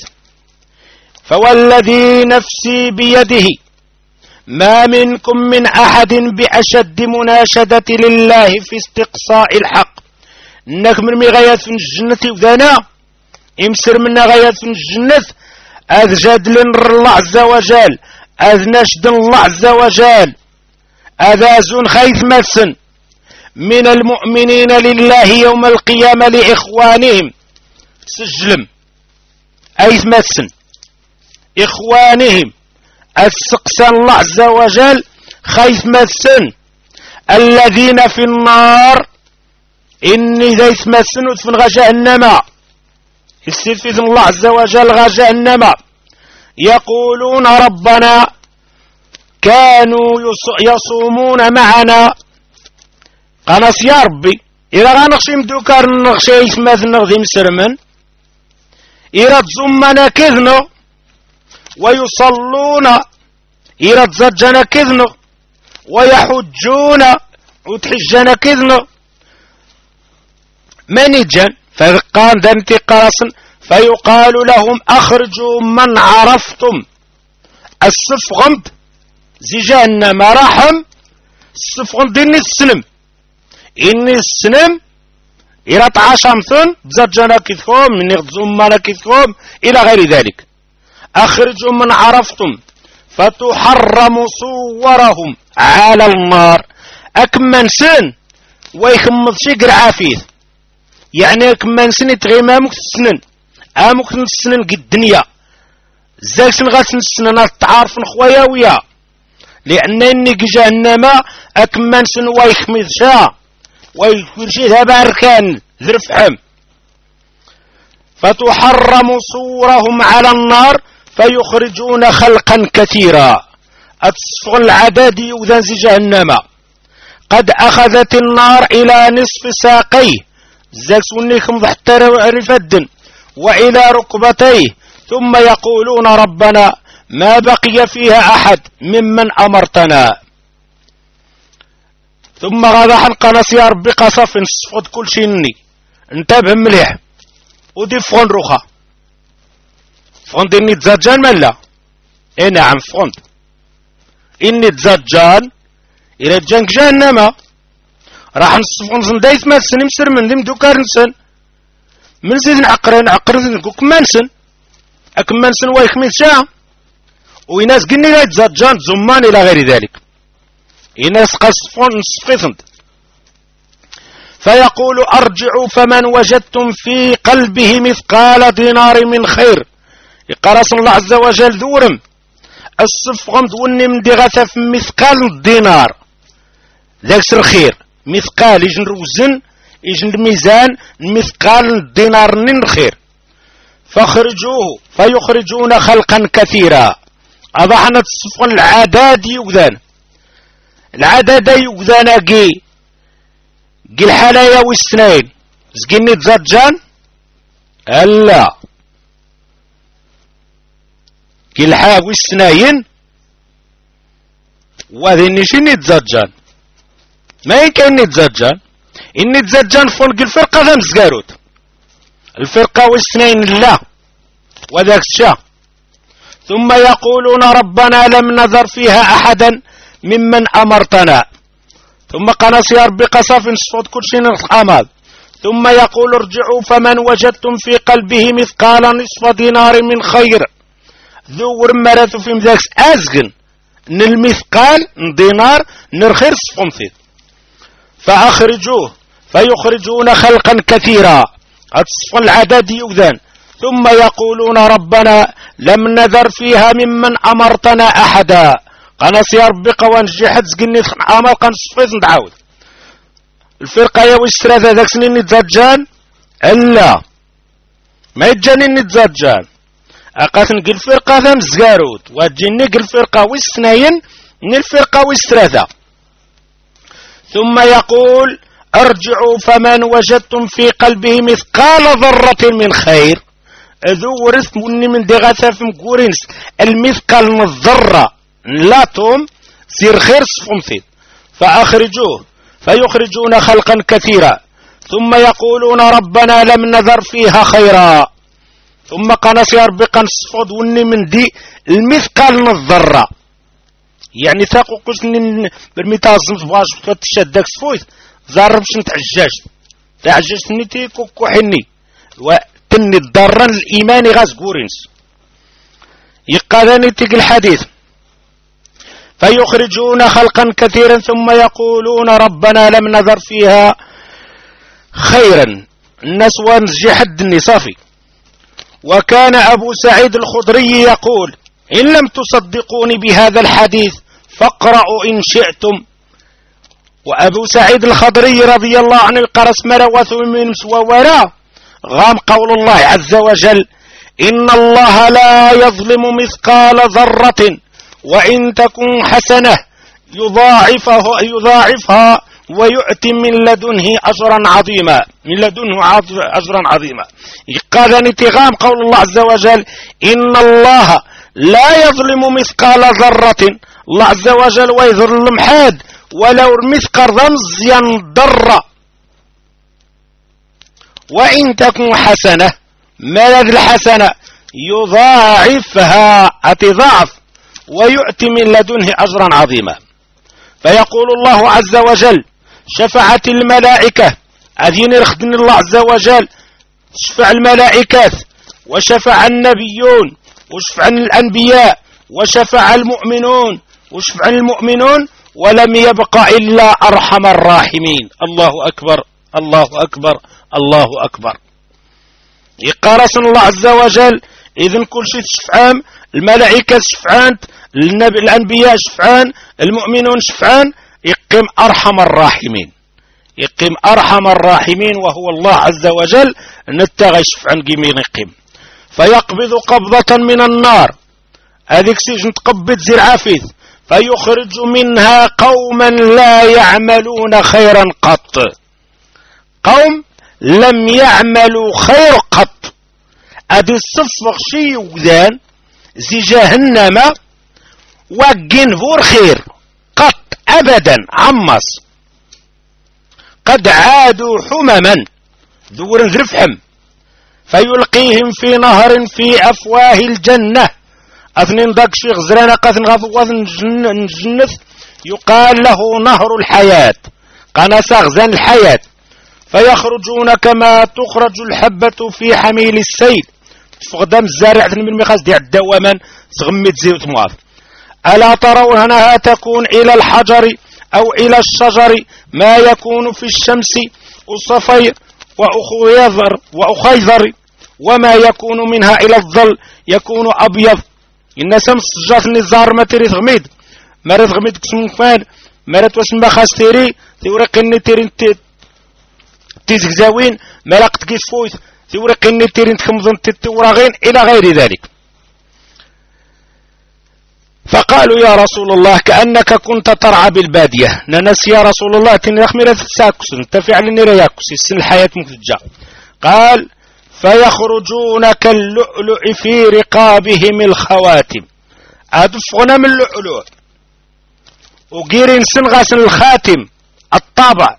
فوالذي نفسي بيده ما منكم من أحد بأشد مناشدة لله في استقصاء الحق إنك من غايات في الجنة وذانا امسر منا غايات في الجنة أذ جادل الله عز وجل أذ نشد الله عز وجل أذا زون خيث مسن من المؤمنين لله يوم القيامة لإخوانهم سجلم أيث مسن إخوانهم السقسان الله عز وجل خيث مسن الذين في النار إني ذا يتمسن وتفن غا جهنم يصير في الله عز وجل غا جهنم يقولون ربنا كانوا يصومون معنا قناس يا ربي إذا غنغشي مدوكار نغشي يتماثل نغذي مسرمن إذا تزمنا كذنو ويصلون إذا تزجنا كذنو ويحجون وتحجنا كذنو منجا فقال ذنتي قاصن فيقال لهم أخرجوا من عرفتم السفغمد زي جهنم رحم السفغمد إني السلم إني السلم إلى تعاشمثن بزجنا كذكم من يغزمنا كذكم إلى غير ذلك أخرجوا من عرفتم فتحرم صورهم على النار أكمن سن ويخمض شقر عافيث يعني كمان سنة غيما ممكن السنن ممكن السنن قد الدنيا زاك سن غاسن السنن التعارف نخويا ويا لأن إني جهنم أكمان سن ويخمض شا ويكرشي ذا أركان ذرفحم فتحرم صورهم على النار فيخرجون خلقا كثيرا أتصفغ العدد يوذن زي جهنم قد أخذت النار إلى نصف ساقيه زاك سونيكم حتى رفد وإلى ركبتيه ثم يقولون ربنا ما بقي فيها أحد ممن أمرتنا ثم غدا حنقناس يا ربي قصف نصفد كل شيء ني انتبه مليح ودي فغن روخا فغن ديني تزجان ملا اي نعم فغن إني تزجان إلى جنك جهنم راح نصفون زندايت ماسن مسر من دم دوكار نسن من زيد نعقرن نقولك مانسن أكم مانسن ويخميس شاء ويناس قلني لا يتزجان زمان إلى غير ذلك يناس قصفون نصفيثن فيقول أرجعوا فمن وجدتم في قلبه مثقال دينار من خير يقرص الله عز وجل ذورم الصفغم دوني من دي غثف مثقال الدينار ذاك سر خير مثقال يجن روزن يجن الميزان مثقال الدينار من خير فخرجوه فيخرجون خلقا كثيرا أضحنا تصفغن العداد يوذان العدد يوذان قي الحلايا والسنين زقني تزجان ألا قي الحا والسنين وذيني شني تزجان ما يكني تزجان إني تزجان فوق الفرقة ذا مزقاروت الفرقة والسنين لا وذاك الشا ثم يقولون ربنا لم نذر فيها أحدا ممن أمرتنا ثم قناس يا ربي قصف نصفت كل شيء الأمال ثم يقول ارجعوا فمن وجدتم في قلبه مثقال نصف دينار من خير ذو ورمرات في مذاكس أزغن المثقال دينار نرخير صفنثيت فأخرجوه فيخرجون خلقا كثيرا أتصف العدد يؤذن ثم يقولون ربنا لم نذر فيها ممن أمرتنا أحدا قناس يا ربي قوان جيحت زقني عمل قنصفيت ندعاود الفرقة يا وشترا ذاك سنين نتزجان ألا ما يتجاني نتزجان أقاتن قل فرقة ذا مزقارود وجني قل فرقة ويستنين من الفرقة ويستراثة. ثم يقول ارجعوا فمن وجدتم في قلبه مثقال ذرة من خير ذو ورث مني من دغاثة في مقورنس المثقال من الذرة لا توم سير خير صفمثيد فأخرجوه فيخرجون خلقا كثيرا ثم يقولون ربنا لم نذر فيها خيرا ثم قناس يربي قنصفض وني من دي المثقال من الذرة يعني ثاقو قسن برميتازم تبغاش تشدك سفويت زاربش نتعجاج تعجاج نتي كوكو حني وتني الضرن الإيماني غاز قورنس يقالني تيك الحديث فيخرجون خلقا كثيرا ثم يقولون ربنا لم نذر فيها خيرا الناس ونزجي حد النصافي. وكان أبو سعيد الخضري يقول إن لم تصدقوني بهذا الحديث فاقرأوا إن شئتم. وأبو سعيد الخضري رضي الله عنه قرس مروث من وراء غام قول الله عز وجل إن الله لا يظلم مثقال ذرة وإن تكن حسنة يضاعفها ويؤتي من لدنه أجرا عظيما أجرا عظيما. قال نتغام قول الله عز وجل إن الله لا يظلم مثقال ذرة الله عز وجل ويظلم حاد ولو مثقال رمز ينضر وإن تكن حسنة ماذا الحسنة يضاعفها أتضاعف ويؤتي من لدنه أجرا عظيما. فيقول الله عز وجل شفعت الملائكة أذين يخدن الله عز وجل شفع الملائكات وشفع النبيون وشفع الأنبياء وشفع المؤمنون وشفع المؤمنون ولم يبق إلا أرحم الراحمين. الله أكبر الله أكبر الله أكبر. يقارس الله عز وجل إذن كل شيء شفعان الملائكة شفعان الأنبياء شفعان المؤمنون شفعان يقيم أرحم الراحمين يقيم أرحم الراحمين وهو الله عز وجل نتغى شفعان قيمين يقيم. فيقبض قبضة من النار هذيك سيجن تقبض زي العافيث فيخرج منها قوما لا يعملون خيرا قط قوم لم يعملوا خير قط أدي الصفق شي وذان زي جهنم وقين فور خير قط أبدا عمص قد عادوا حمما ذور ذرفحم فيلقيهم في نهر في أفواه الجنة أثنين داك شيخ زرانا قاثن غاثن الجنة يقال له نهر الحياة قناص غزان الحياة فيخرجون كما تخرج الحبة في حميل السيل فقدام الزارع من المخاز ديال الدوامان تغمد زيوت مواف. ألا ترون أنها تكون إلى الحجر أو إلى الشجر ما يكون في الشمس والصفير وأخيذر وما يكون منها إلى الظل يكون أبيض. إن سمس جات النزار ما تريد غميد ما ريد غميد كسم فان ما ريد واسم خاص تيري تورق النتيرين تيزكزاوين ما لقت كيس فويت تورق النتيرين تخمضن تتوراغين إلى غير ذلك. فقالوا يا رسول الله كأنك كنت ترعى بالبادية ننس يا رسول الله تنرخميرة تساكس انت فعلا رياكس السن الحياة مكتجا. قال فيخرجون كاللؤلؤ في رقابهم الخواتم أدفغنا من اللؤلؤ وقيرين سنغاس الخاتم الطابع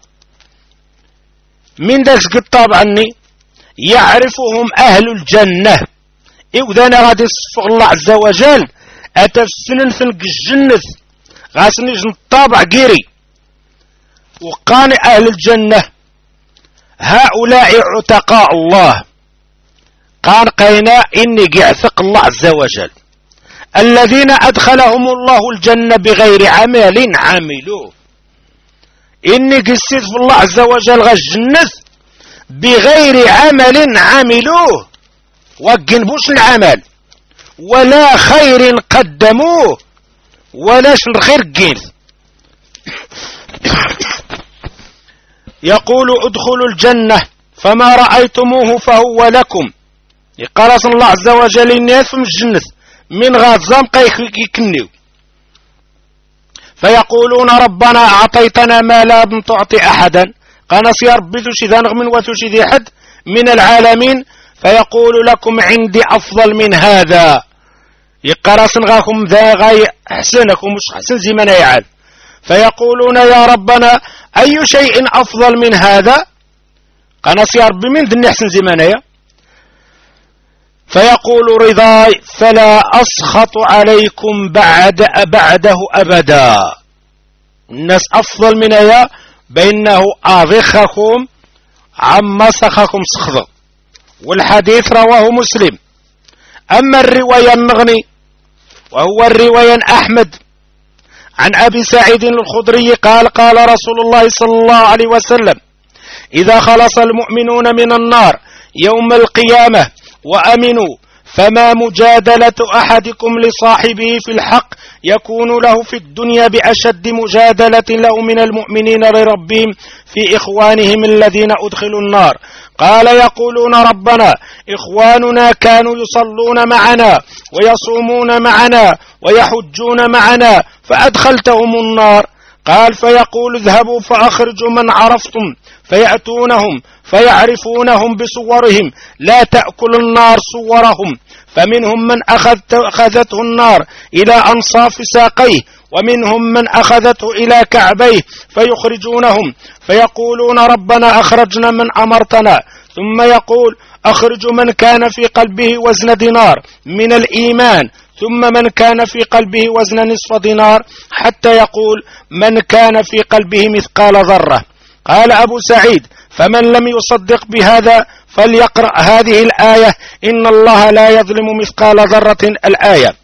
من داك الطابع عني يعرفهم أهل الجنة إذا غادي يصفغ الله عز وجل أتفسنن فنق الجنة غاسن يجن الطابع قيري وقان أهل الجنة هؤلاء عتقاء الله قال قينا إني قعثق الله عز وجل الذين أدخلهم الله الجنة بغير عمل عملوه إني قسيت في الله عز وجل الجنة بغير عمل عملوه وقنبوش العمل ولا خير قدموه ولا خير قيل. يقول ادخلوا الجنة فما رأيتموه فهو لكم يقال الله عز وجل الناس في الجنة من غازام يكنيو فيقولون ربنا أعطيتنا ما لم تعطي أحدا قال يا ربي توشي ذا نغمن وتوشي ذي حد من العالمين فيقول لكم عندي أفضل من هذا يقراص غاكم ذا غاي أحسنكم مش حسن زي ما يعاد فيقولون يا ربنا أي شيء أفضل من هذا قال يا ربي من ذني أحسن زي ما فيقول رضاي فلا أسخط عليكم بعده أبدا الناس أفضل من يا بأنه أضخكم عما سخكم سخط والحديث رواه مسلم. أما الرواية النغني وهو الرواية أحمد عن أبي سعيد الخدري قال قال رسول الله صلى الله عليه وسلم إذا خلص المؤمنون من النار يوم القيامة وأمنوا فما مجادلة أحدكم لصاحبه في الحق يكون له في الدنيا بأشد مجادلة له من المؤمنين لربهم في إخوانهم الذين أدخلوا النار. قال يقولون ربنا إخواننا كانوا يصلون معنا ويصومون معنا ويحجون معنا فأدخلتهم النار. قال فيقول اذهبوا فأخرجوا من عرفتم فيأتونهم فيعرفونهم بصورهم لا تأكل النار صورهم فمنهم من أخذته النار إلى أنصاف ساقيه ومنهم من أخذته إلى كعبيه فيخرجونهم فيقولون ربنا أخرجنا من أمرتنا ثم يقول أخرج من كان في قلبه وزن دينار من الإيمان ثم من كان في قلبه وزن نصف دينار حتى يقول من كان في قلبه مثقال ذرة. قال أبو سعيد فمن لم يصدق بهذا فليقرأ هذه الآية إن الله لا يظلم مثقال ذرة الآية.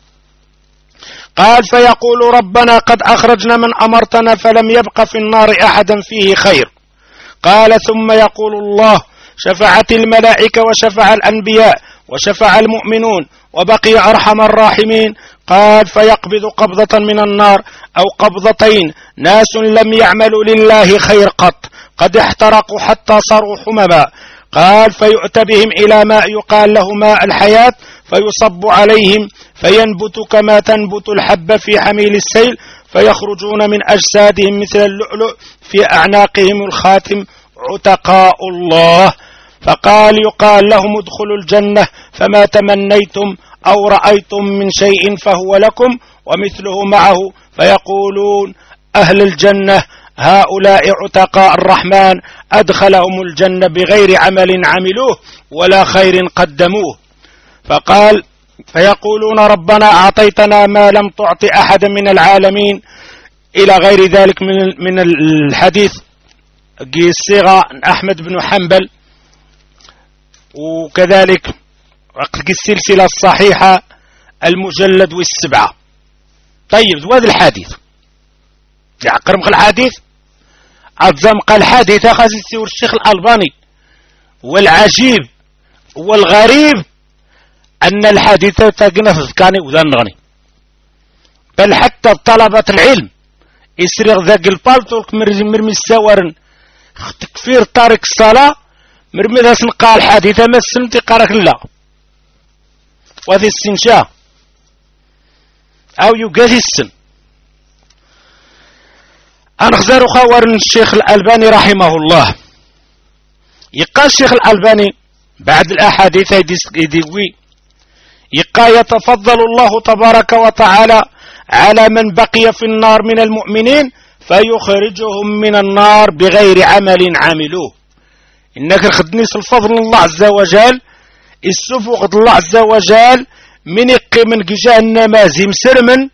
قال فيقول ربنا قد أخرجنا من أمرتنا فلم يبق في النار أحدا فيه خير. قال ثم يقول الله شفعت الملائكة وشفع الأنبياء وشفع المؤمنون وبقي أرحم الراحمين. قال فيقبض قبضة من النار أو قبضتين ناس لم يعملوا لله خير قد احترقوا حتى صاروا حمما. قال فيؤتى بهم إلى ماء يقال له ماء الحياة فيصب عليهم فينبت كما تنبت الحب في حميل السيل فيخرجون من أجسادهم مثل اللؤلؤ في أعناقهم الخاتم عتقاء الله. فقال يقال لهم ادخلوا الجنة فما تمنيتم أو رأيتم من شيء فهو لكم ومثله معه فيقولون أهل الجنة هؤلاء عتقاء الرحمن أدخلهم الجنة بغير عمل عملوه ولا خير قدموه. فقال فيقولون ربنا أعطيتنا ما لم تعط أحد من العالمين إلى غير ذلك من الحديث الصيغة أحمد بن حنبل وكذلك السلسلة الصحيحة المجلد والسبعة. طيب وهذا الحديث يعقرم الحديث أظم قال الحديث أخذ الشيخ الألباني. والعجيب والغريب أن الحديث تقنا في الزكاني وذا النغني بل حتى طلبة العلم يسرق ذاك البالتوك مرمي السوارن تكفير طارق الصلاة مرمي ذا سنقال الحديث ما السمتي قارك الله وذي السنشاء أو يقاذي السن. أنخزار خوارن الشيخ الألباني رحمه الله يقال الشيخ الألباني بعد الأحاديث يديوي يقال يتفضل الله تبارك وتعالى على من بقي في النار من المؤمنين فيخرجهم من النار بغير عمل عملوه. إنك خدنيس الفضل الله عز وجل السفق الله عز وجل من جهنم زيم سرمن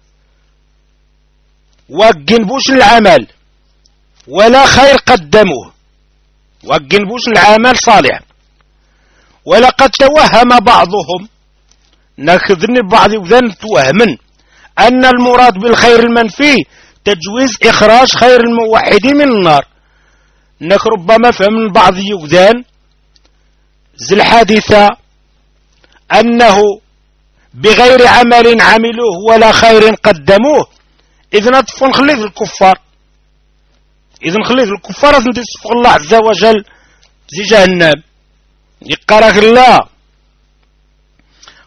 وجنبوش العمل ولا خير قدموه وجنبوش العمل صالح. ولقد توهم بعضهم ناخذني بعض وذن توهمن أن المراد بالخير المنفي تجويز إخراج خير الموحدين من النار. انك ربما فهم بعض يوذان زي الحادثة أنه بغير عمل عملوه ولا خير قدموه إذن أطفوا نخليه الكفار إذن نخليه الكفار أذن تصفق الله عز وجل زي جهنم. يقرأ الله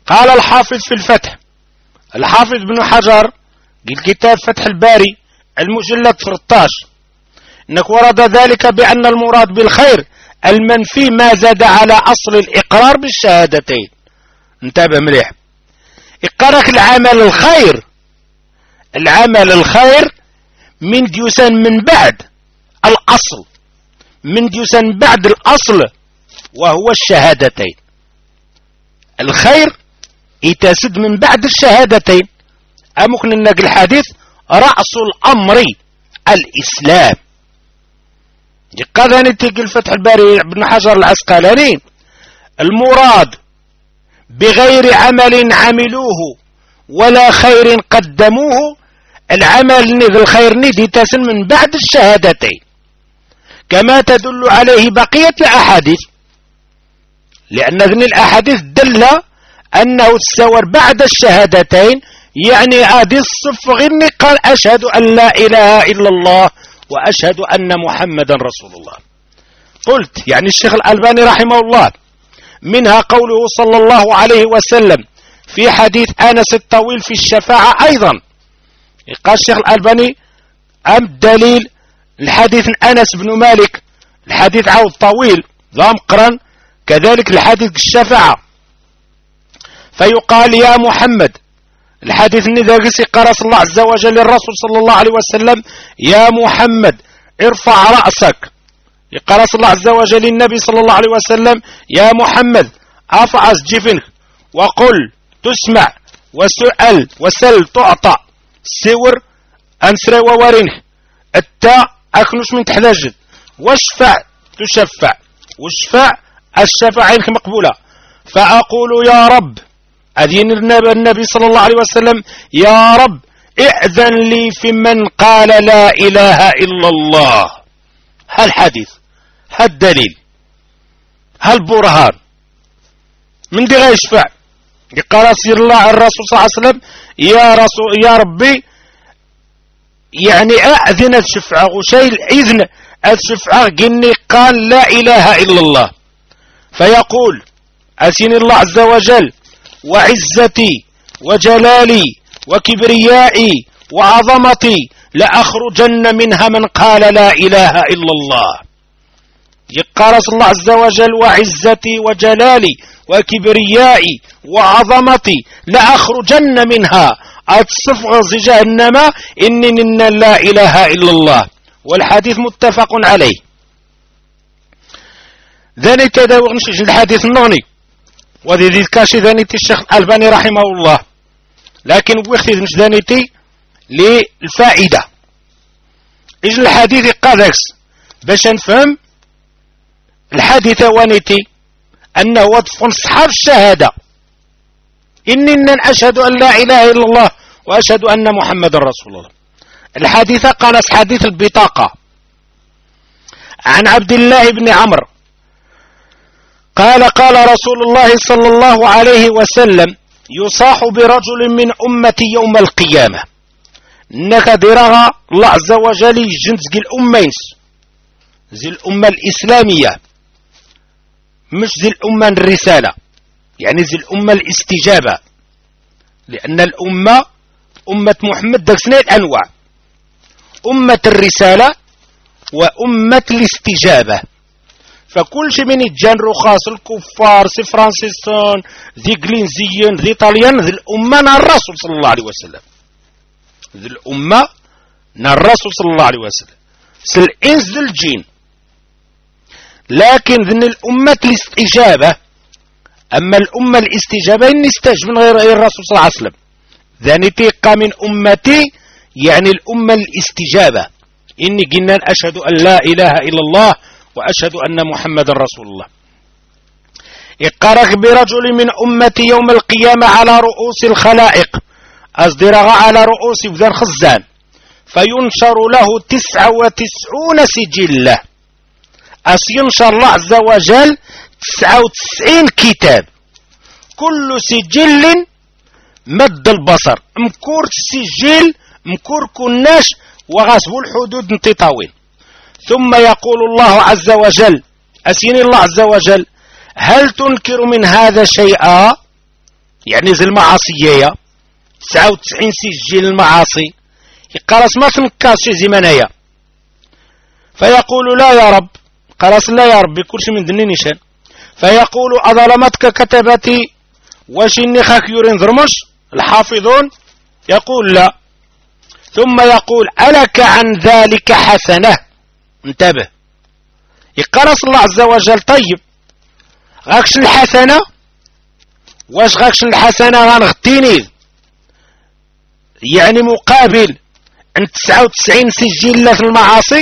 قال الحافظ في الفتح، الحافظ بن حجر الكتاب فتح الباري المجلد 13، انك ورد ذلك بأن المراد بالخير المنفي ما زاد على أصل الإقرار بالشهادتين. انتبه مليح، إقرارك العمل الخير، العمل الخير من ديوسان من بعد الأصل، من ديوسان بعد الأصل وهو الشهادتين. الخير يتسد من بعد الشهادتين. أمكن أنك الحديث رأس الأمر الإسلام. قد نتيجة فتح الباري بن حجر العسقلاني المراد بغير عمل عملوه ولا خير قدموه العمل ذي الخير ندي تسن من بعد الشهادتين، كما تدل عليه بقية الأحاديث، لأن ذن الأحاديث دل أنه تسور بعد الشهادتين، يعني هذه الصفغ قال أشهد أن لا إله إلا الله وأشهد أن محمدا رسول الله. قلت يعني الشيخ الألباني رحمه الله منها قوله صلى الله عليه وسلم في حديث أنس الطويل في الشفاعة أيضا. قال الشيخ الألباني أم دليل الحديث أنس بن مالك، الحديث عود طويل ذا مقرن، كذلك الحديث الشفاعة، فيقال يا محمد، الحديث النذاقسي قرص الله عز وجل للرسول صلى الله عليه وسلم يا محمد ارفع رأسك، يقرص الله عز وجل للنبي صلى الله عليه وسلم يا محمد افعص جفنك وقل تسمع وسؤال وسل تعطى سور انسري وورنه التاء اكنش من تحتاج واشفع تشفع واشفع الشفاعينك مقبولة، فأقول يا رب أذين النبي صلى الله عليه وسلم يا رب اعذن لي في من قال لا إله إلا الله. هل حديث، هل دليل، هل برهان من دي غيشفع؟ قال سير الله الرسول صلى الله عليه وسلم يا رسول يا ربي، يعني أذن الشفعة وشيء الإذن الشفعة قني قال لا إله إلا الله، فيقول أسين الله عز وجل وعزتي وجلالي وكبريائي وعظمتي لأخرجن منها من قال لا إله إلا الله. يقال الله عز وجل وعزتي وجلالي وكبريائي وعظمتي لأخرجن منها أتصفغ جهنم إن لا إله إلا الله، والحديث متفق عليه. ذاني تداوغ نشيش الحديث النغني وذي ذي كاشي ذانيتي الشيخ الألباني رحمه الله، لكن وقت ذانيتي للفائدة إجن الحديث قادكس باش نفهم الحديث وانيتي أنه وصف صحاب الشهادة إننا أشهد أن لا إله إلا الله وأشهد أن محمد رسول الله. الحديث قال حديث البطاقة عن عبد الله بن عمرو قال قال رسول الله صلى الله عليه وسلم يصاح برجل من أمتي يوم القيامة، نكدرها الله عز وجل جنس الأمينس زي الأمة الإسلامية مش زي الأمة الرسالة، يعني زي الأمة الاستجابة، لأن الأمة أمة محمد داك سنين أنواع، أمة الرسالة وأمة الاستجابة. فكل شيء من الجان رخاص الكفار سي فرانسيسون ذي جلينزيين ذي طاليان ذي الأمة نا الرسول صلى الله عليه وسلم، ذي الأمة نا الرسول صلى الله عليه وسلم سي الإنس ذي الجين، لكن ذي الأمة الاستجابة، أما الأمة الاستجابة نستجب من غير الرسول صلى الله عليه وسلم، ذاني تيقى من أمتي يعني الأمة الاستجابة، إني قلنا أشهد أن لا إله إلا الله وأشهد أن محمد رسول الله. اقرق برجل من أمتي يوم القيامة على رؤوس الخلائق، أصدرها على رؤوس بذن خزان، فينشر له 99 سجلة، ينشر الله عز وجل 99 كتاب، كل سجل مد البصر، مكور السجل مكور كناش وغاسب الحدود انتطاوين. ثم يقول الله عز وجل أسين الله عز وجل هل تنكر من هذا شيئا؟ يعني زي المعاصية 99 سجل المعاصي يقرص ما تنكاسي زي منايا فيقول لا يا رب قرص لا يا رب كل شيء من ذني نشان فيقول أظلمتك كتبتي واش إني خاك يورين ذرمش الحافظون يقول لا ثم يقول ألك عن ذلك حسنة انتبه يقرص الله عز وجل طيب غاكش الحسنة واش غاكش الحسنة غنغتيني يعني مقابل عند 99 سجل في المعاصي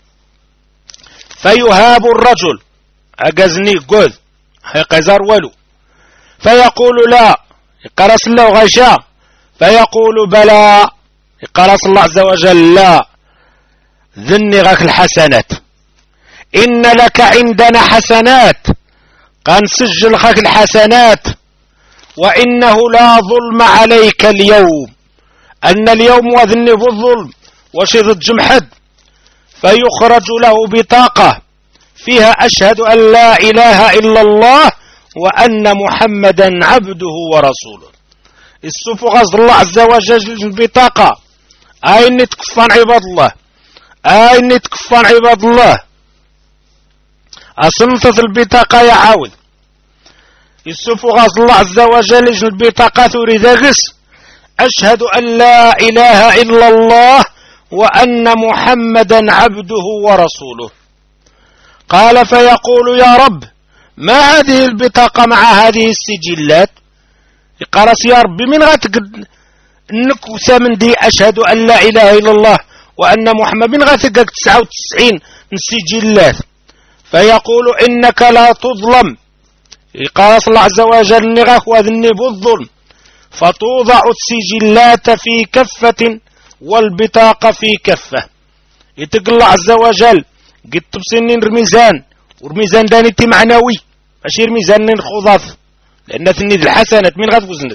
فيهاب الرجل أجازني قذ هيقزار ولو فيقول لا يقرص الله غشا فيقول بلى يقرص الله عز وجل لا ذني غاك الحسنات إن لك عندنا حسنات قنسجل غاك الحسنات وإنه لا ظلم عليك اليوم أن اليوم وذني بالظلم وشذ جمحد فيخرج له بطاقة فيها أشهد أن لا إله إلا الله وأن محمدا عبده ورسوله السوف غزد الله عز وجل البطاقة أين تكفان عباد الله أين تكفان عباد الله أصنفت البطاقة يا عاود السوف غزد الله عز وجل البطاقة تريد أغس أشهد أن لا إله إلا الله وأن محمدا عبده ورسوله قال فيقول يا رب ما هذه البطاقة مع هذه السجلات يقرأ يا ربي من غاتقد انك ثمن دي أشهد أن لا إله إلا الله وأن محمد من غاتقد 99 من سجلات فيقول إنك لا تظلم يقرأ الله عز وجل نغاك وذني بالظلم فتوضع السجلات في كفة والبطاقة في كفة يتقل الله عز وجل قد تبسنين رميزان ورميزان دانيتي معنوي ماشي رميزان خضاف لأن تنيد الحسنات من غاد وزنت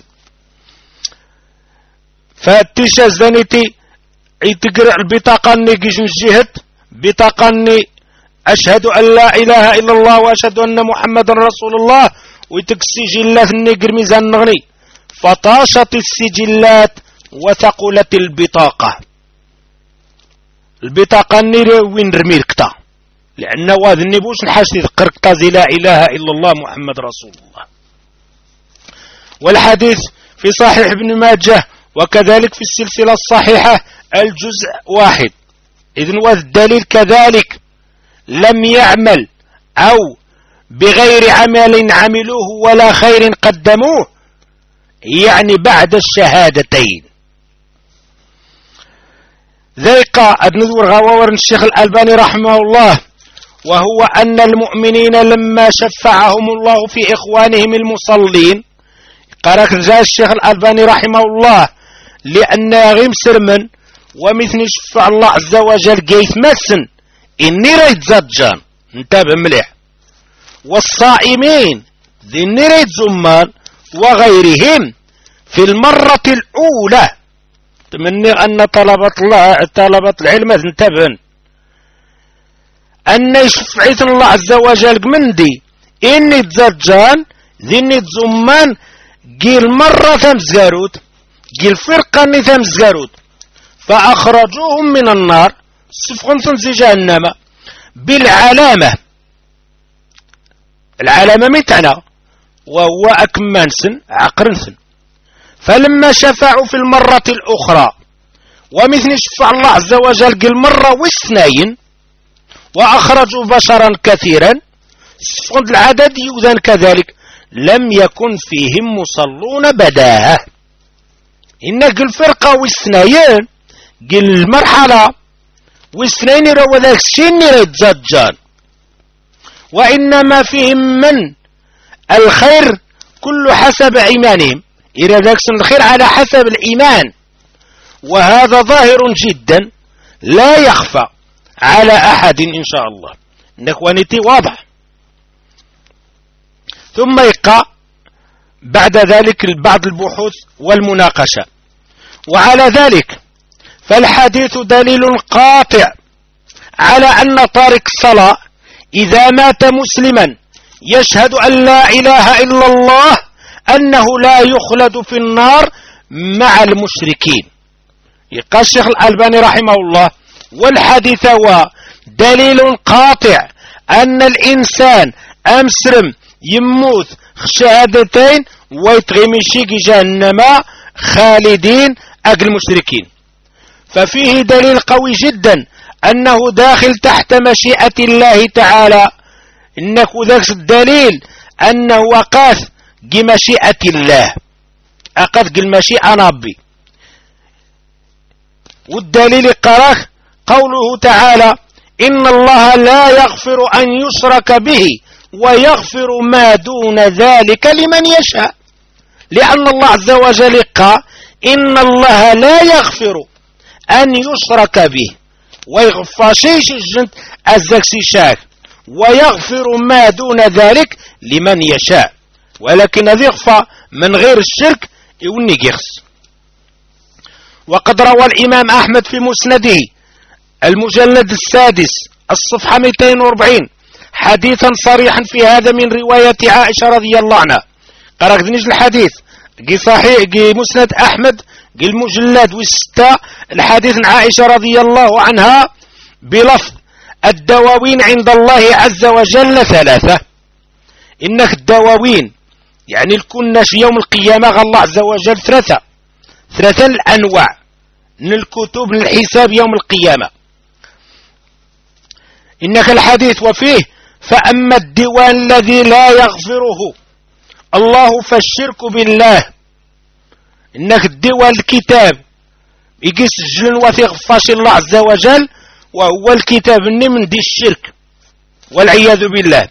فالتيشاز دانيتي يتقرأ البطاقة اني جيش الجهد بطاقة اني أشهد أن لا إله إلا الله وأشهد أن محمد رسول الله ويتك السجلات اني رميزان نغني فطاشت السجلات وثقلت البطاقة البطاقة نيري وين رمي الكتا لأن واذ النبوس نحاسي ذكر كتا زي لا إله إلا الله محمد رسول الله والحديث في صحيح ابن ماجه وكذلك في السلسلة الصحيحة الجزء 1 إذن واذ الدليل كذلك لم يعمل أو بغير عمل عملوه ولا خير قدموه يعني بعد الشهادتين ذيق أدنذور غواور الشيخ الألباني رحمه الله وهو أن المؤمنين لما شفعهم الله في إخوانهم المصلين قرأت جاء الشيخ الألباني رحمه الله لأن غيم سرمن ومثل شفع الله عز وجل قيث مسن إني ريت زجان انتبه مليح والصائمين ذي ريت زمان وغيرهم في المرة الأولى تمني أن طلبة العلم انتبهن أن يشفعيت الله عز وجل من دي إني تزجان ذي تزمان قيل مرة ثمزقاروت قيل فرقة اني ثمزقاروت فأخرجوهم من النار سفقن ثنزي جهنم بالعلامة العلامة متعنا وهو أكمانسن عقرنسن فلما شفعوا في المرة الأخرى ومثل شفع الله عز وجل قل مرة واثنين وأخرجوا بشرا كثيرا سفقن العدد يوزن كذلك لم يكن فيهم مصلون بداهة إن قل فرقة واثنين قل المرحلة واثنين رو ذاك الشين يتزجان وإنما فيهم من الخير كل حسب إيمانهم إذا ذاك الخير على حسب الإيمان وهذا ظاهر جدا لا يخفى على أحد إن شاء الله نكوانيتي واضح ثم يقع بعد ذلك بعض البحوث والمناقشة وعلى ذلك فالحديث دليل قاطع على أن تارك الصلاة إذا مات مسلما يشهد أن لا إله إلا الله أنه لا يخلد في النار مع المشركين. يقال الشيخ الألباني رحمه الله والحديث هو دليل قاطع أن الإنسان أمسرم يموت شهادتين ويتغمشي جهنم خالدين أجل المشركين، ففيه دليل قوي جدا أنه داخل تحت مشيئة الله تعالى. إنك ذاك الدليل أنه وقاف بمشيئة الله، أقف المشيئة ربي. والدليل قرأ قوله تعالى: إن الله لا يغفر أن يشرك به ويغفر ما دون ذلك لمن يشاء، لأن الله عز وجل قال: إن الله لا يغفر أن يشرك به ويغفر شيء جنت الزكسي شاك، ويغفر ما دون ذلك لمن يشاء، ولكن هذا يغفى من غير الشرك يونيغيخس. وقد روى الإمام أحمد في مسنده المجلد السادس الصفحة 240 حديثا صريحا في هذا من رواية عائشة رضي الله عنها. قرأت نيج الحديث قي صحيح قي مسند أحمد قي المجلد والستة الحديث عن عائشة رضي الله عنها بلفظ: الدواوين عند الله عز وجل ثلاثة. إنك الدواوين يعني الكناش يوم القيامة الله عز وجل ثلاثة الأنواع من الكتب للحساب يوم القيامة. إنك الحديث وفيه: فأما الديوان الذي لا يغفره الله فالشرك بالله. إنك الديوان الكتاب يقيس الجلن وثيق فاشي الله عز وجل، وهو الكتاب من دي الشرك والعياذ بالله.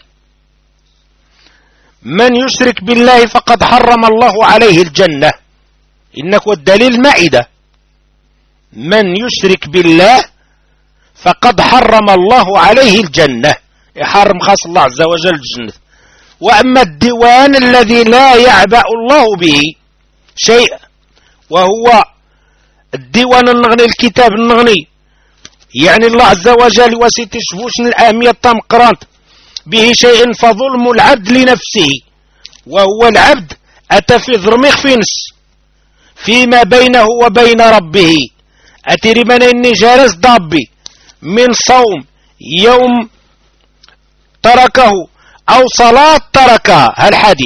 من يشرك بالله فقد حرم الله عليه الجنة. إنك والدليل مائدة: من يشرك بالله فقد حرم الله عليه الجنة، يحرم خاص الله عز وجل الجنة. وأما الديوان الذي لا يعبأ الله به شيء، وهو الديوان النغني الكتاب النغني، يعني الله عز وجل وسيتشفوش الأهمية التمقرانت به شيء، فظلم العبد لنفسه، وهو العبد أتى في ظلمخ في نفس فيما بينه وبين ربه. أتري من إني جالس ضابي من صوم يوم تركه أو صلاة تركها.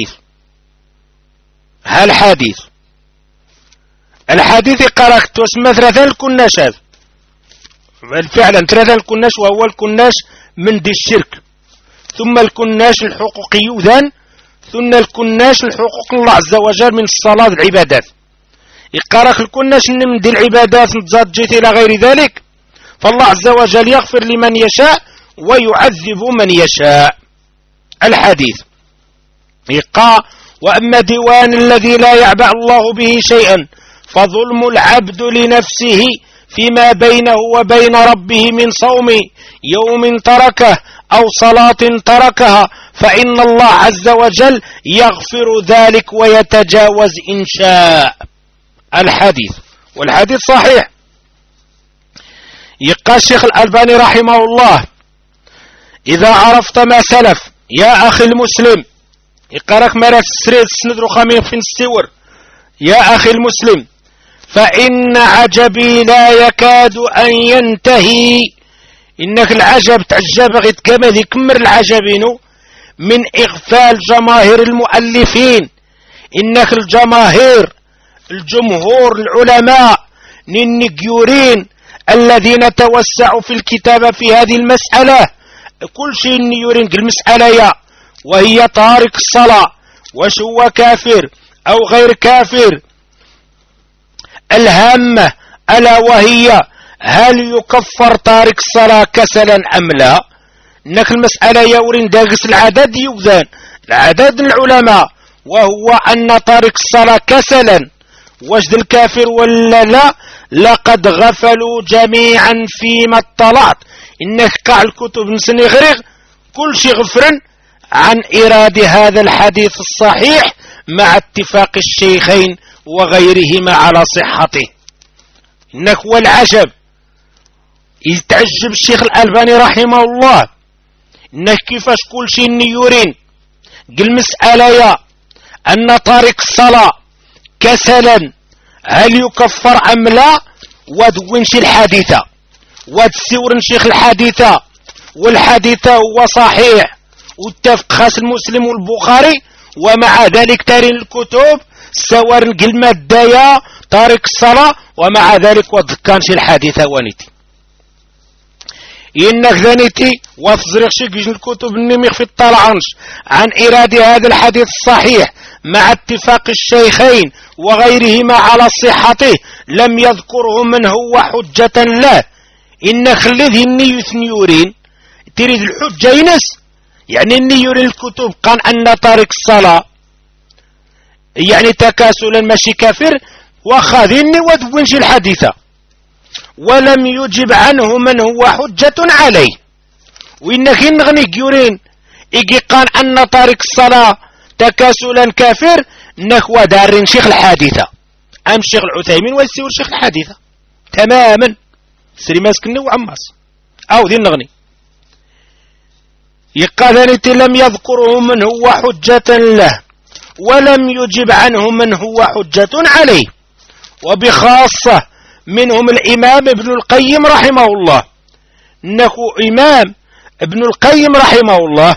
الحديث قرأت واسمه ثلاثة الكناش. هذا فعلا ثلاثة الكناش، وهو الكناش من دي الشرك، ثم الكناش الحقوقي يوذن، ثم الكناش الحقوق الله عز وجل من الصلاة العبادات. يقرأ الكناش من دي العبادات نتزاد جيت إلى غير ذلك، فالله عز وجل يغفر لمن يشاء ويعذب من يشاء. الحديث يقال: وأما ديوان الذي لا يعبأ الله به شيئا فظلم العبد لنفسه فيما بينه وبين ربه من صوم يوم تركه أو صلاة تركها، فإن الله عز وجل يغفر ذلك ويتجاوز إن شاء. الحديث والحديث صحيح. يقال الشيخ الألباني رحمه الله: إذا عرفت ما سلف يا أخي المسلم، يقرأك مرات السريد السند رخامين في السور، يا أخي المسلم فإن عجبي لا يكاد أن ينتهي. إنك العجب تعجب غيت كما ذي كمر العجبين من إغفال جماهير المؤلفين. إنك الجمهور العلماء النجيورين الذين توسعوا في الكتابة في هذه المسألة، كل شيء نيورين المسألة وهي تارك الصلاة، وش هو كافر أو غير كافر. الهامة ألا وهي: هل يكفر تارك الصلاة كسلا أم لا؟ إنك المسألة يورين داقس العدد يوزان العدد العلماء، وهو أن تارك الصلاة كسلا وجد الكافر ولا لا. لقد غفلوا جميعا فيما اطلعت. إنك قاع الكتب نسني غريغ كل شيء غفرا عن إرادة هذا الحديث الصحيح مع اتفاق الشيخين وغيرهما على صحته. إنك والعجب يتعجب الشيخ الألباني رحمه الله إنك كيفاش كل شيء نيورين المسألة أن تارك الصلاة كسلا هل يكفر أم لا؟ ودونش الحادثة وتسور شيخ الحادثة، والحادثة هو صحيح واتفق خاص المسلم والبخاري، ومع ذلك تارين الكتب سوار القلمة الدايا تارك الصلاة، ومع ذلك وذكانش الحادثة ونتي إنك ذنتي وفزرق شكش الكتب النميخ في الطلعنش عن إرادة هذا الحديث الصحيح مع اتفاق الشيخين وغيرهما على صحته لم يذكره من هو حجة له. إن خلذ النيو ثنيورين تريد الحجة ينس، يعني النيورين الكتب قال أن تارك الصلاة يعني تكاسلا ماشي كافر وخاذيني ودونش الحديثة، ولم يجب عنه من هو حجة عليه. وإنك نغني يورين إيجي قال أن تارك الصلاة تكاسلا كافر نخوى دارين شيخ الحادثة أم شيخ العثيمين ويسيور شيخ الحادثة تماما سري ماسكني وعماس أو ذي نغني يقال لم يذكره من هو حجة له ولم يجب عنه من هو حجة عليه، وبخاصة منهم الإمام ابن القيم رحمه الله. إنه إمام ابن القيم رحمه الله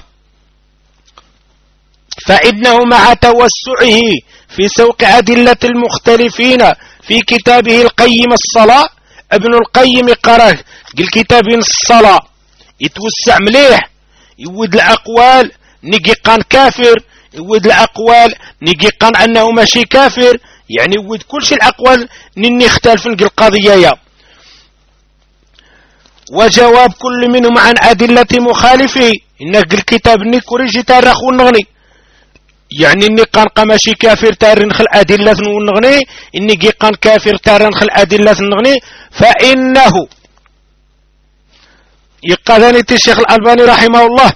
فإنه مع توسعه في سوق أدلة المختلفين في كتابه القيم الصلاة، ابن القيم قرأ الكتاب الصلاة يتوسع مليح، يود الأقوال نجي قان كافر، يود الأقوال نجي قان أنه ماشي كافر، يعني يود كل شيء الأقوال نني اختلف القضية. وجواب كل منهم عن أدلة مخالفه إنك الكتاب نكوريجي تاريخ ونغني، يعني إني قان قماشي كافر تاريخ الأدلة ونغني، إني قان كافر تاريخ الأدلة ونغني، فإنه يقال الشيخ الألباني رحمه الله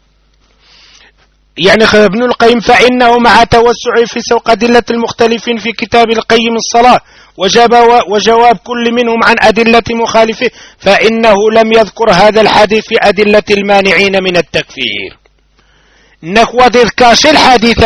يعني ابن القيم فإنه مع توسعه في سوق أدلة المختلفين في كتاب القيم الصلاة وجواب كل منهم عن أدلة مخالفه فإنه لم يذكر هذا الحديث في أدلة المانعين من التكفير. نخوة ذكاش الحديث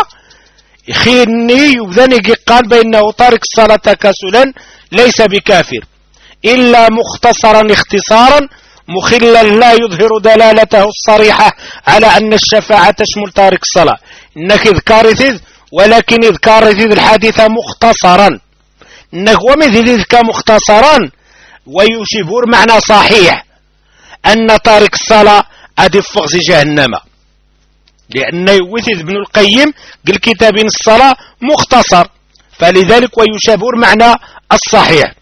وخيرني يبذني قال بأنه تارك الصلاة تكاسلا ليس بكافر إلا مختصرا اختصارا مخلا لا يظهر دلالته الصريحة على أن الشفاعة تشمل تارك الصلاة. إنك إذكارث ولكن إذكارث الحديث مختصرا نخوة مثل ذلك مختصرا ويشبه معنى صحيح أن تارك الصلاة أدفق جهنم، لأن يوثذ ابن القيم قل كتاب الصلاة مختصر فلذلك ويشبه معنى الصحيح.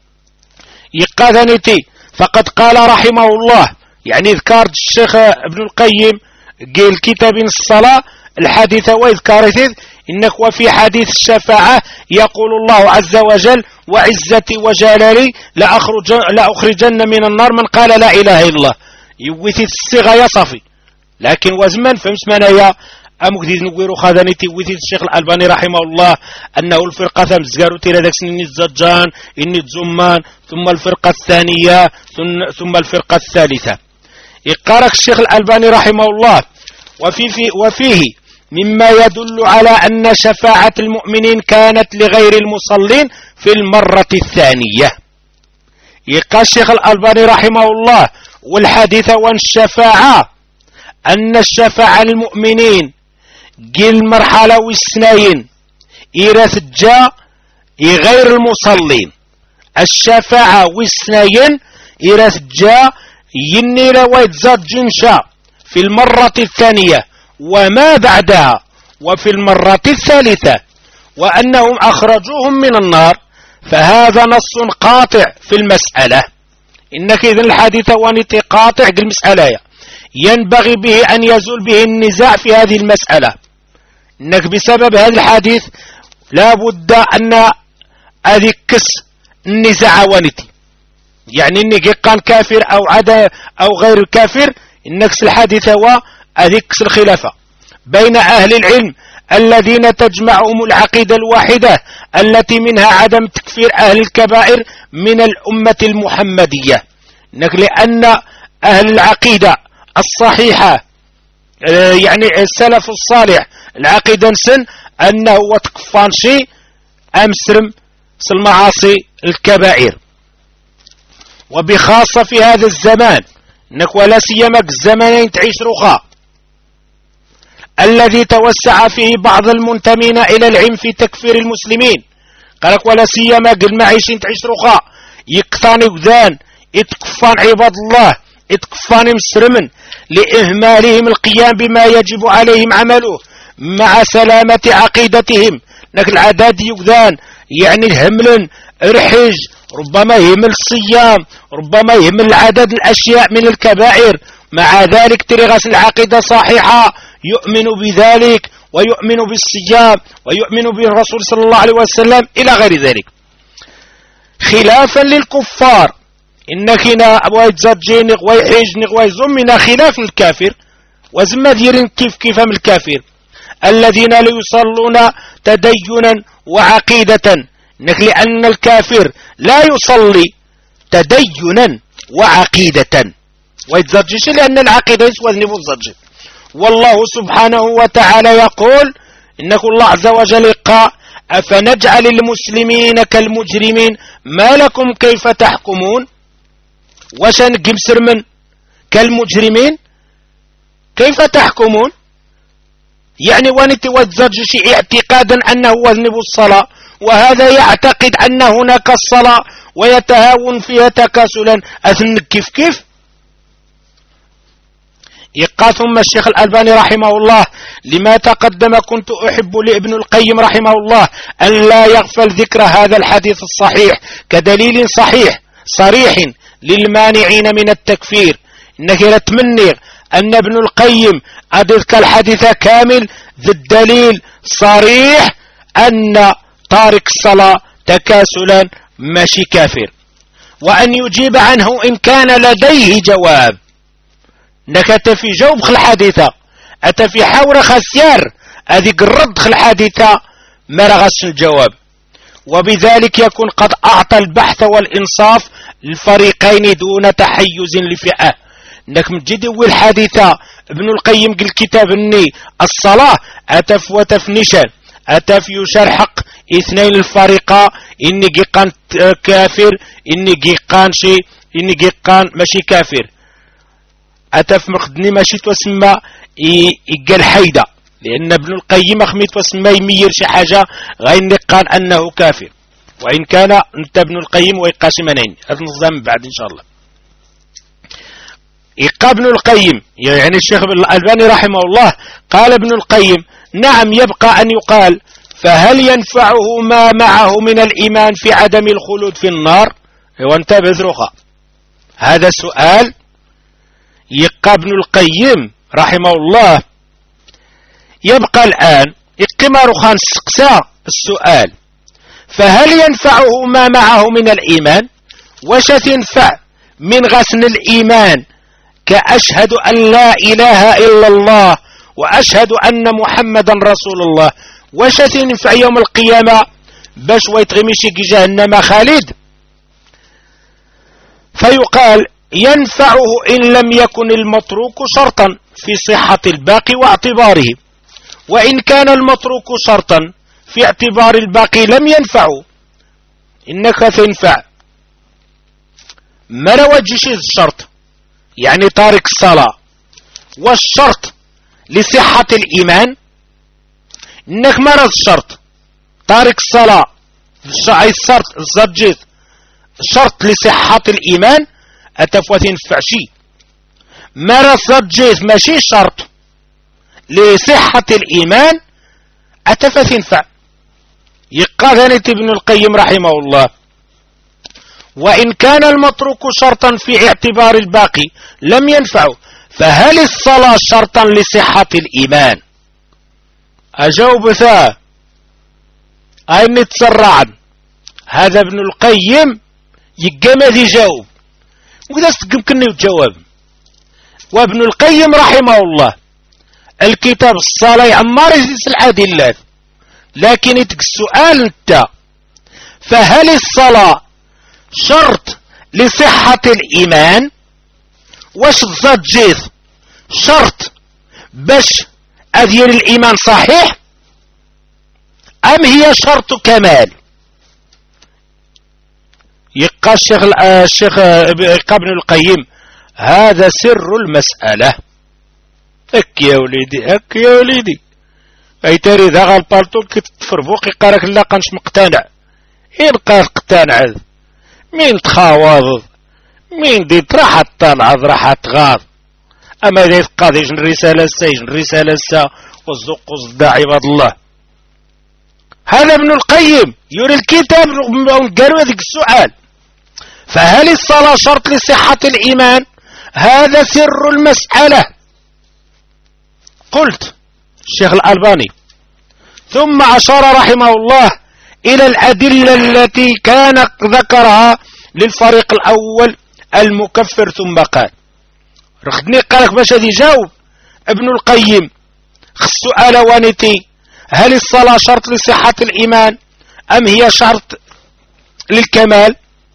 يقاذنتي فقد قال رحمه الله يعني ذكر الشيخ ابن القيم قال كتاب الصلاة الحديث وإذكارث إنك وفي حديث الشفاعة يقول الله عز وجل وعزتي وجلالي لأخرجن من النار من قال لا إله إلا الله، يوثي الصيغة يصفي لكن وزمن فمش منايا أمكديد نقول خذنيتي وثيت الشيخ الألباني رحمه الله أنه الفرقة ثمزقارو تيرادك سنين الزجان إني الزمان ثم الفرقة الثانية ثم الفرقة الثالثة. يقارك الشيخ الألباني رحمه الله وفيه مما يدل على أن شفاعة المؤمنين كانت لغير المصلين في المرة الثانية. يقال الشيخ الألباني رحمه الله والحديث والشفاعة أن الشفاعة المؤمنين قل مرحلة والسنين إيرث جاء غير المصلين، الشفاعة والسنين إيرث جاء يني لويتزاد جنشا في المرة الثانية وما بعدها وفي المرة الثالثة وأنهم أخرجوهم من النار، فهذا نص قاطع في المسألة. إنك إذن الحديث وانت قاطع المسألة ينبغي به أن يزول به النزاع في هذه المسألة. إنك بسبب هذا الحديث لا بد أن أذكس النزاع ونتي، يعني إنك كان كافر أو عدا أو غير كافر إنك الحديث هو أذكس الخلافة بين أهل العلم الذين تجمعهم العقيدة الواحدة التي منها عدم تكفير أهل الكبائر من الأمة المحمدية. إنك لأن أهل العقيدة الصحيحة يعني السلف الصالح العقيدة نسن أنه وتكفان شيء أمسرم المعاصي الكبائر، وبخاصة في هذا الزمان انك ولا سيما الزمانين تعيش رخاء الذي توسع فيه بعض المنتمين الى العلم في تكفير المسلمين. قالك ولا سيما قل ما عيشين تعيش رخاء يقطان يقذان يتكفان عباد الله يتكفان مسرمن لإهمالهم القيام بما يجب عليهم عمله مع سلامة عقيدتهم. انك العداد يقذان يعني الهملن رحج، ربما يهمل الصيام، ربما يهمل العدد الأشياء من الكبائر، مع ذلك ترغس العقيدة صحيحة يؤمن بذلك ويؤمن بالصيام ويؤمن بالرسول صلى الله عليه وسلم إلى غير ذلك، خلافا للكفار. إنك هنا أبوي تزرجين ويحيج ويزمنا خلاف الكافر وزم ديرين كيف من الكافر الذين لا يصلون تدينا وعقيدة. لأن الكافر لا يصلي تدينا وعقيدة ويتزرجش لأن العقيدة يسوى ذنب الزرج. والله سبحانه وتعالى يقول إنك الله عز وجل قال أفنجعل المسلمين كالمجرمين ما لكم كيف تحكمون. وشان قمسر من كالمجرمين كيف تحكمون يعني وانت وتزرجش اعتقادا أنه وذنب الصلاة، وهذا يعتقد أن هناك الصلاة ويتهاون فيها تكاسلا أثن كيف يقال. ثم الشيخ الألباني رحمه الله لما تقدم كنت أحب لابن القيم رحمه الله أن لا يغفل ذكر هذا الحديث الصحيح كدليل صريح للمانعين من التكفير. إنك تمني أن ابن القيم أذكر الحديث كامل ذي الدليل صريح أن تارك الصلاة تكاسلا ماشي كافر، وأن يجيب عنه إن كان لديه جواب. انك اتفي جواب خل الحادثة اتفي حور خسيار اذيك الرد خل الحادثة ما رغس الجواب، وبذلك يكون قد اعطى البحث والانصاف للفريقين دون تحيز لفئة. انك مجد الحادثة ابن القيم قل كتاب اني الصلاة اتف وتفنشا اتف يشرحق اثنين الفريقة اني قيقان كافر اني قيقان شي اني قيقان ماشي كافر. أتف مخدني ماشي تسمى يقال حيدة، لأن ابن القيم أخميت وسمى يمير شي حاجة غير نقال أنه كافر، وإن كان أنت ابن القيم ويقاش منين هذا النظام بعد إن شاء الله. يقى ابن القيم يعني الشيخ الألباني رحمه الله قال ابن القيم نعم يبقى أن يقال فهل ينفعه ما معه من الإيمان في عدم الخلود في النار؟ وانتبه ذرخة هذا سؤال. يقى ابن القيم رحمه الله يبقى الآن إقمار خان سقسا السؤال فهل ينفعه ما معه من الإيمان؟ وش تنفع من غسن الإيمان كأشهد أن لا إله إلا الله وأشهد أن محمدا رسول الله؟ وش تنفع يوم القيامة باش ويتغميش جهنم خالد؟ فيقال ينفعه إن لم يكن المتروك شرطا في صحة الباقي واعتباره، وإن كان المتروك شرطا في اعتبار الباقي لم ينفعه. إنك تنفع ما نوجهش الشرط يعني تارك الصلاة والشرط لصحة الإيمان إنك مرض الشرط تارك الصلاة الشرط لصحة الإيمان أتفوى تنفع شي مرض الجيث ماشي شرط لصحة الإيمان أتفى تنفع. يقال ابن القيم رحمه الله وإن كان المتروك شرطا في اعتبار الباقي لم ينفعه فهل الصلاة شرطا لصحة الإيمان؟ أجاوب ثا أين تسرعا هذا ابن القيم يقام ذي جاوب وكذا يمكن يتجاوب. وابن القيم رحمه الله الكتاب الصلاة يعمر يزيس الأدلة، لكن يتك السؤال انت فهل الصلاة شرط لصحة الإيمان؟ واش الزجيث شرط باش أدير الإيمان صحيح أم هي شرط كمال؟ يقى الشيخ ابن القيم هذا سر المسألة. هك يا وليدي هك يا وليدي أي تريد هذا البالطو كتفربوق يقارك لا قنش مقتنع إن قال اقتنع مين تخاوض مين دي راح تنعض راح تغاض أما إذا قاضي يجن الرسالة السيجن الرسالة السا والزق والزداع عباد الله. هذا ابن القيم يوري الكتاب قالوا هذيك السؤال فهل الصلاة شرط لصحة الإيمان؟ هذا سر المسألة. قلت الشيخ الألباني ثم أشار رحمه الله إلى الأدلة التي كان ذكرها للفريق الأول المكفر ثم قال رخدني قالك باش هذي جاوب ابن القيم السؤال وانتي هل الصلاة شرط لصحة الإيمان أم هي شرط للكمال؟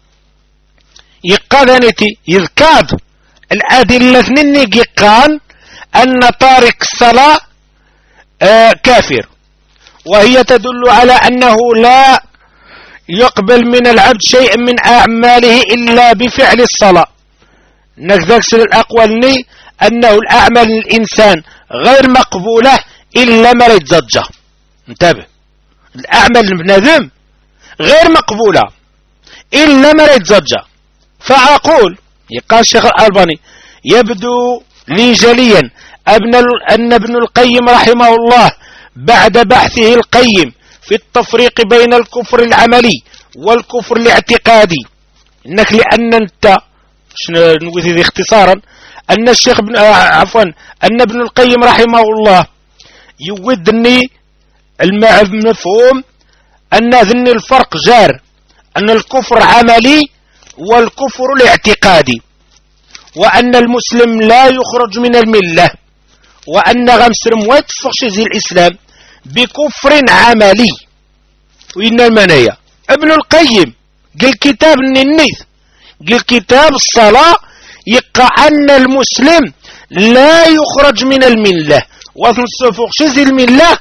يقاذنتي يذكاد الأدلة نني يقان أن تارك الصلاة كافر وهي تدل على أنه لا يقبل من العبد شيء من أعماله إلا بفعل الصلاة. نكذلك الأقوال أنه الأعمال الإنسان غير مقبولة إلا ما يتزجى. انتبه الأعمال البنادم غير مقبولة إلا ما يتزجى. فأقول يقال الشيخ الألباني يبدو لي جليا أن ابن القيم رحمه الله بعد بحثه القيم في التفريق بين الكفر العملي والكفر الاعتقادي إنك لأن أنت نقول اختصارا أن الشيخ أن ابن القيم رحمه الله يودني المفهوم أن ذن الفرق جار أن الكفر عملي والكفر الاعتقادي وأن المسلم لا يخرج من الملة وأن غمسرم ويتفقش زي الإسلام بكفر عملي. وإن المنايا ابن القيم قال كتاب النيث قال كتاب الصلاة يقع أن المسلم لا يخرج من الملة وتنصفقش زي الملة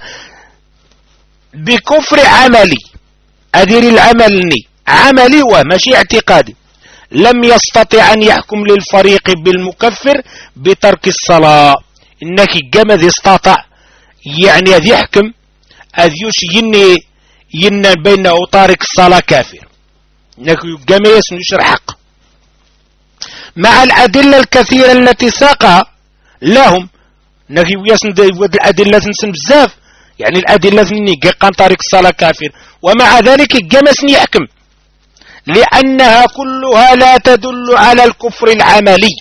بكفر عملي أدير العمل عملي وماشي اعتقادي. لم يستطع أن يحكم للفريق بالمكفر بترك الصلاة. إنك جمد يستطع يعني هذ يحكم هذ ين بينه تارك الصلاة كافر إنك جمد يشرح حق مع الأدلة الكثيرة التي ساقها لهم. إنك يسند الأدلة تنسن بزاف يعني الأدلة قان تارك الصلاة كافر ومع ذلك جمس يحكم لأنها كلها لا تدل على الكفر العملي.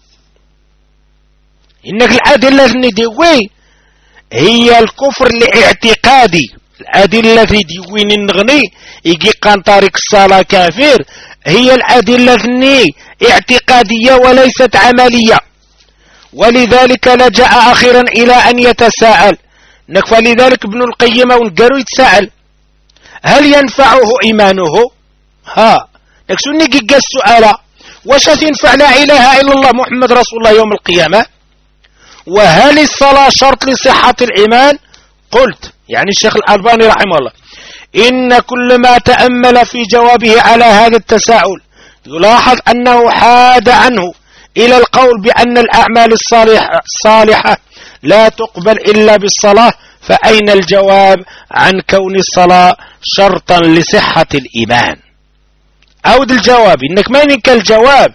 إنك الأدلة ديوي هي الكفر الاعتقادي. الأدلة ديوي نغني يجي قان تارك الصلاة كافر هي الأدلة اعتقادية وليست عملية. ولذلك لجأ أخيرا إلى أن يتساءل فلذلك ابن القيم ونقروا يتساءل هل ينفعه إيمانه؟ نكسوني قيقى السؤال واش تنفع لا إله إلا الله محمد رسول الله يوم القيامة؟ وهل الصلاة شرط لصحة الإيمان؟ قلت يعني الشيخ الألباني رحمه الله إن كل ما تأمل في جوابه على هذا التساؤل يلاحظ أنه حاد عنه إلى القول بأن الأعمال الصالحة لا تقبل إلا بالصلاة. فأين الجواب عن كون الصلاة شرطا لصحة الإيمان؟ أود الجواب إنك مانك الجواب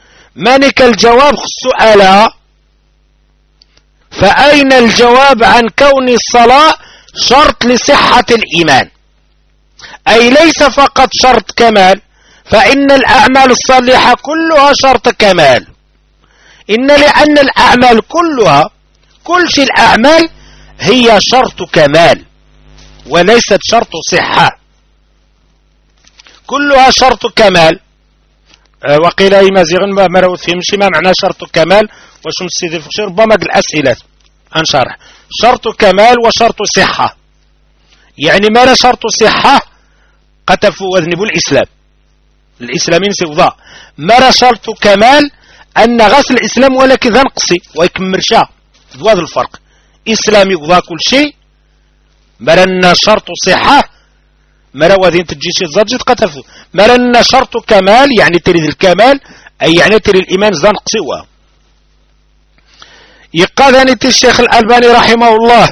السؤال فأين الجواب عن كون الصلاة شرط لصحة الإيمان؟ أي ليس فقط شرط كمال فإن الأعمال الصالحة كلها شرط كمال. لأن الأعمال كلها كل شيء الأعمال هي شرط كمال وليست شرط صحة. كلها شرط كمال. وقيل أي مزيغ ما مروت فيه مشي ما معنى شرط كمال واش مسيدي في ربما الأسئلة أنشرح شرط كمال وشرط صحة. يعني ما لا شرط صحة قتفوا وذنبوا الإسلامين سيوضاء ما لا شرط كمال أن غسل الإسلام ولكن ذنقصي ويكمل شاء هذا الفرق. إسلامي وذا كل شيء مرنا شرط صحة مرا وذين تجي شي زرجت قتفو مرنا شرط كمال يعني تريد الكمال أي يعني تريد الإيمان زان قسوة يقاذني الشيخ الألباني رحمه الله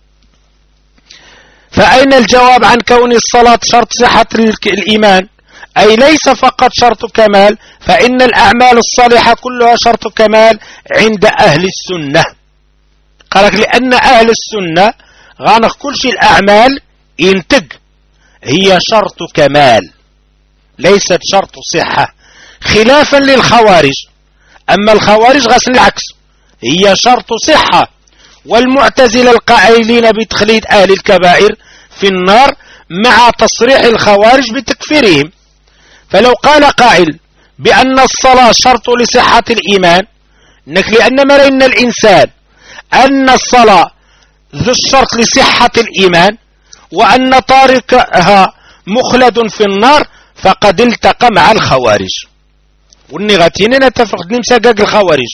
فأين الجواب عن كون الصلاة شرط صحة الإيمان أي ليس فقط شرط كمال فإن الأعمال الصالحة كلها شرط كمال عند أهل السنة قالك لأن أهل السنة غانق كل شيء الأعمال ينتج هي شرط كمال ليست شرط صحة خلافا للخوارج أما الخوارج غسل العكس هي شرط صحة والمعتزلة القائلين بتخليد أهل الكبائر في النار مع تصريح الخوارج بتكفيرهم فلو قال قائل بأن الصلاة شرط لصحة الإيمان لأن مرينا الإنسان أن الصلاة ذو الشرط لصحة الإيمان وأن طارقها مخلد في النار فقد التقى مع الخوارج والنغتين نتفق نمساقاق الخوارج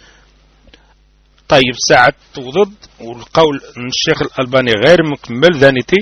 طيب ساعة وضد والقول الشيخ الألباني غير مكمل ذانيتي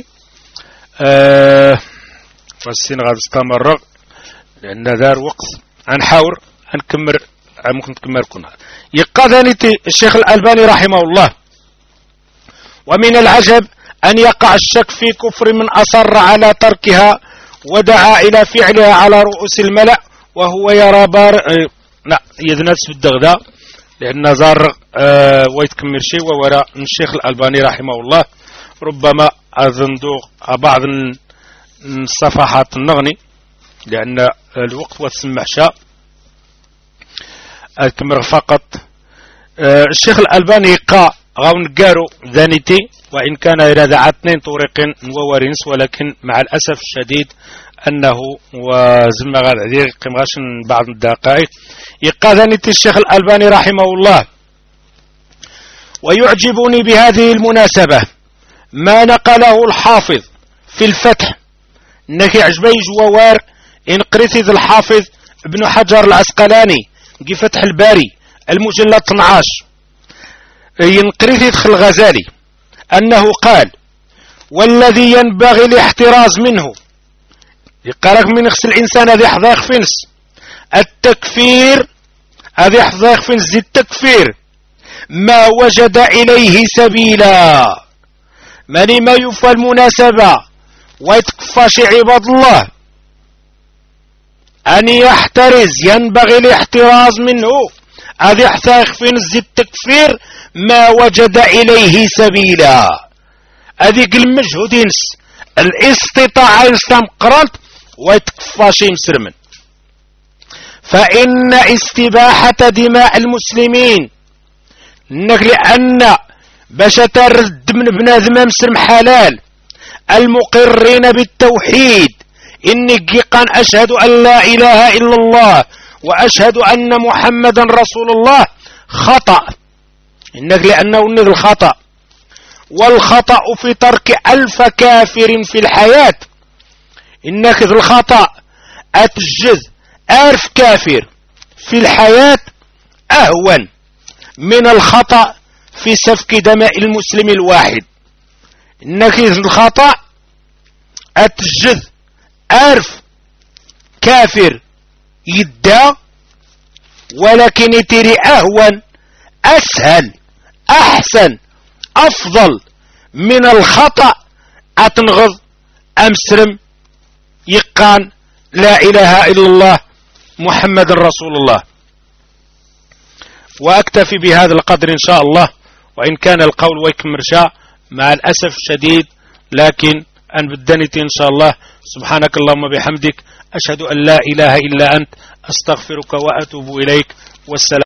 فالسين غاد استمر لأن دار وقت هنحاور هنكمر ممكن نكمل كنا يقى ذانيتي الشيخ الألباني رحمه الله ومن العجب أن يقع الشك في كفر من أصر على تركها ودعا إلى فعلها على رؤوس الملأ وهو يرى لا يذنس بالدغداء لأن زار ويتكمل شيء ووراء الشيخ الألباني رحمه الله ربما أذندوق بعض الصفحات النغني لأن الوقت والسمع شاء أكمل فقط الشيخ الألباني قا غاون قارو ذانيتي وإن كان إلى ذا 2 طريق وورنس ولكن مع الأسف الشديد أنه وزم غاد عدير قمغاش بعض الدقائق يقا ذانيتي الشيخ الألباني رحمه الله ويعجبني بهذه المناسبة ما نقله الحافظ في الفتح انك عجبي جوار ان قريت الحافظ ابن حجر العسقلاني في فتح الباري المجلد 12 ينقريت يدخل الغزالي أنه قال والذي ينبغي الاحتراز منه يقالك من يخص الإنسان هذا يحظى يخفنس التكفير هذا يحظى يخفنس التكفير ما وجد إليه سبيلا من ما يفى المناسبة ويتكفى شي عباد الله أن يحترز ينبغي الاحتراز منه هذا يحظى يخفنس التكفير ما وجد إليه سبيلا هذيك المجهود ينس الاستطاعة يستمقرنت ويتكفى شي مسرمن فإن استباحة دماء المسلمين لأن باش ترد من بنادم مسرم حلال المقرين بالتوحيد إنك قان أشهد أن لا إله إلا الله وأشهد أن محمدا رسول الله خطأ إنك لأنه النذ الخطأ والخطأ في ترك 1000 كافر في الحياة إنك ذو الخطأ أتجد 1000 كافر في الحياة أهون من الخطأ في سفك دماء المسلم الواحد إنك ذو الخطأ أتجد 1000 كافر يدى ولكن يتري أهون أسهل أحسن أفضل من الخطأ أتنغض أمسرم يقان لا إله إلا الله محمد رسول الله وأكتفي بهذا القدر إن شاء الله وإن كان القول ويكمر شاء مع الأسف الشديد لكن أن بدنتي إن شاء الله سبحانك اللهم بحمدك أشهد أن لا إله إلا أنت أستغفرك وأتوب إليك والسلام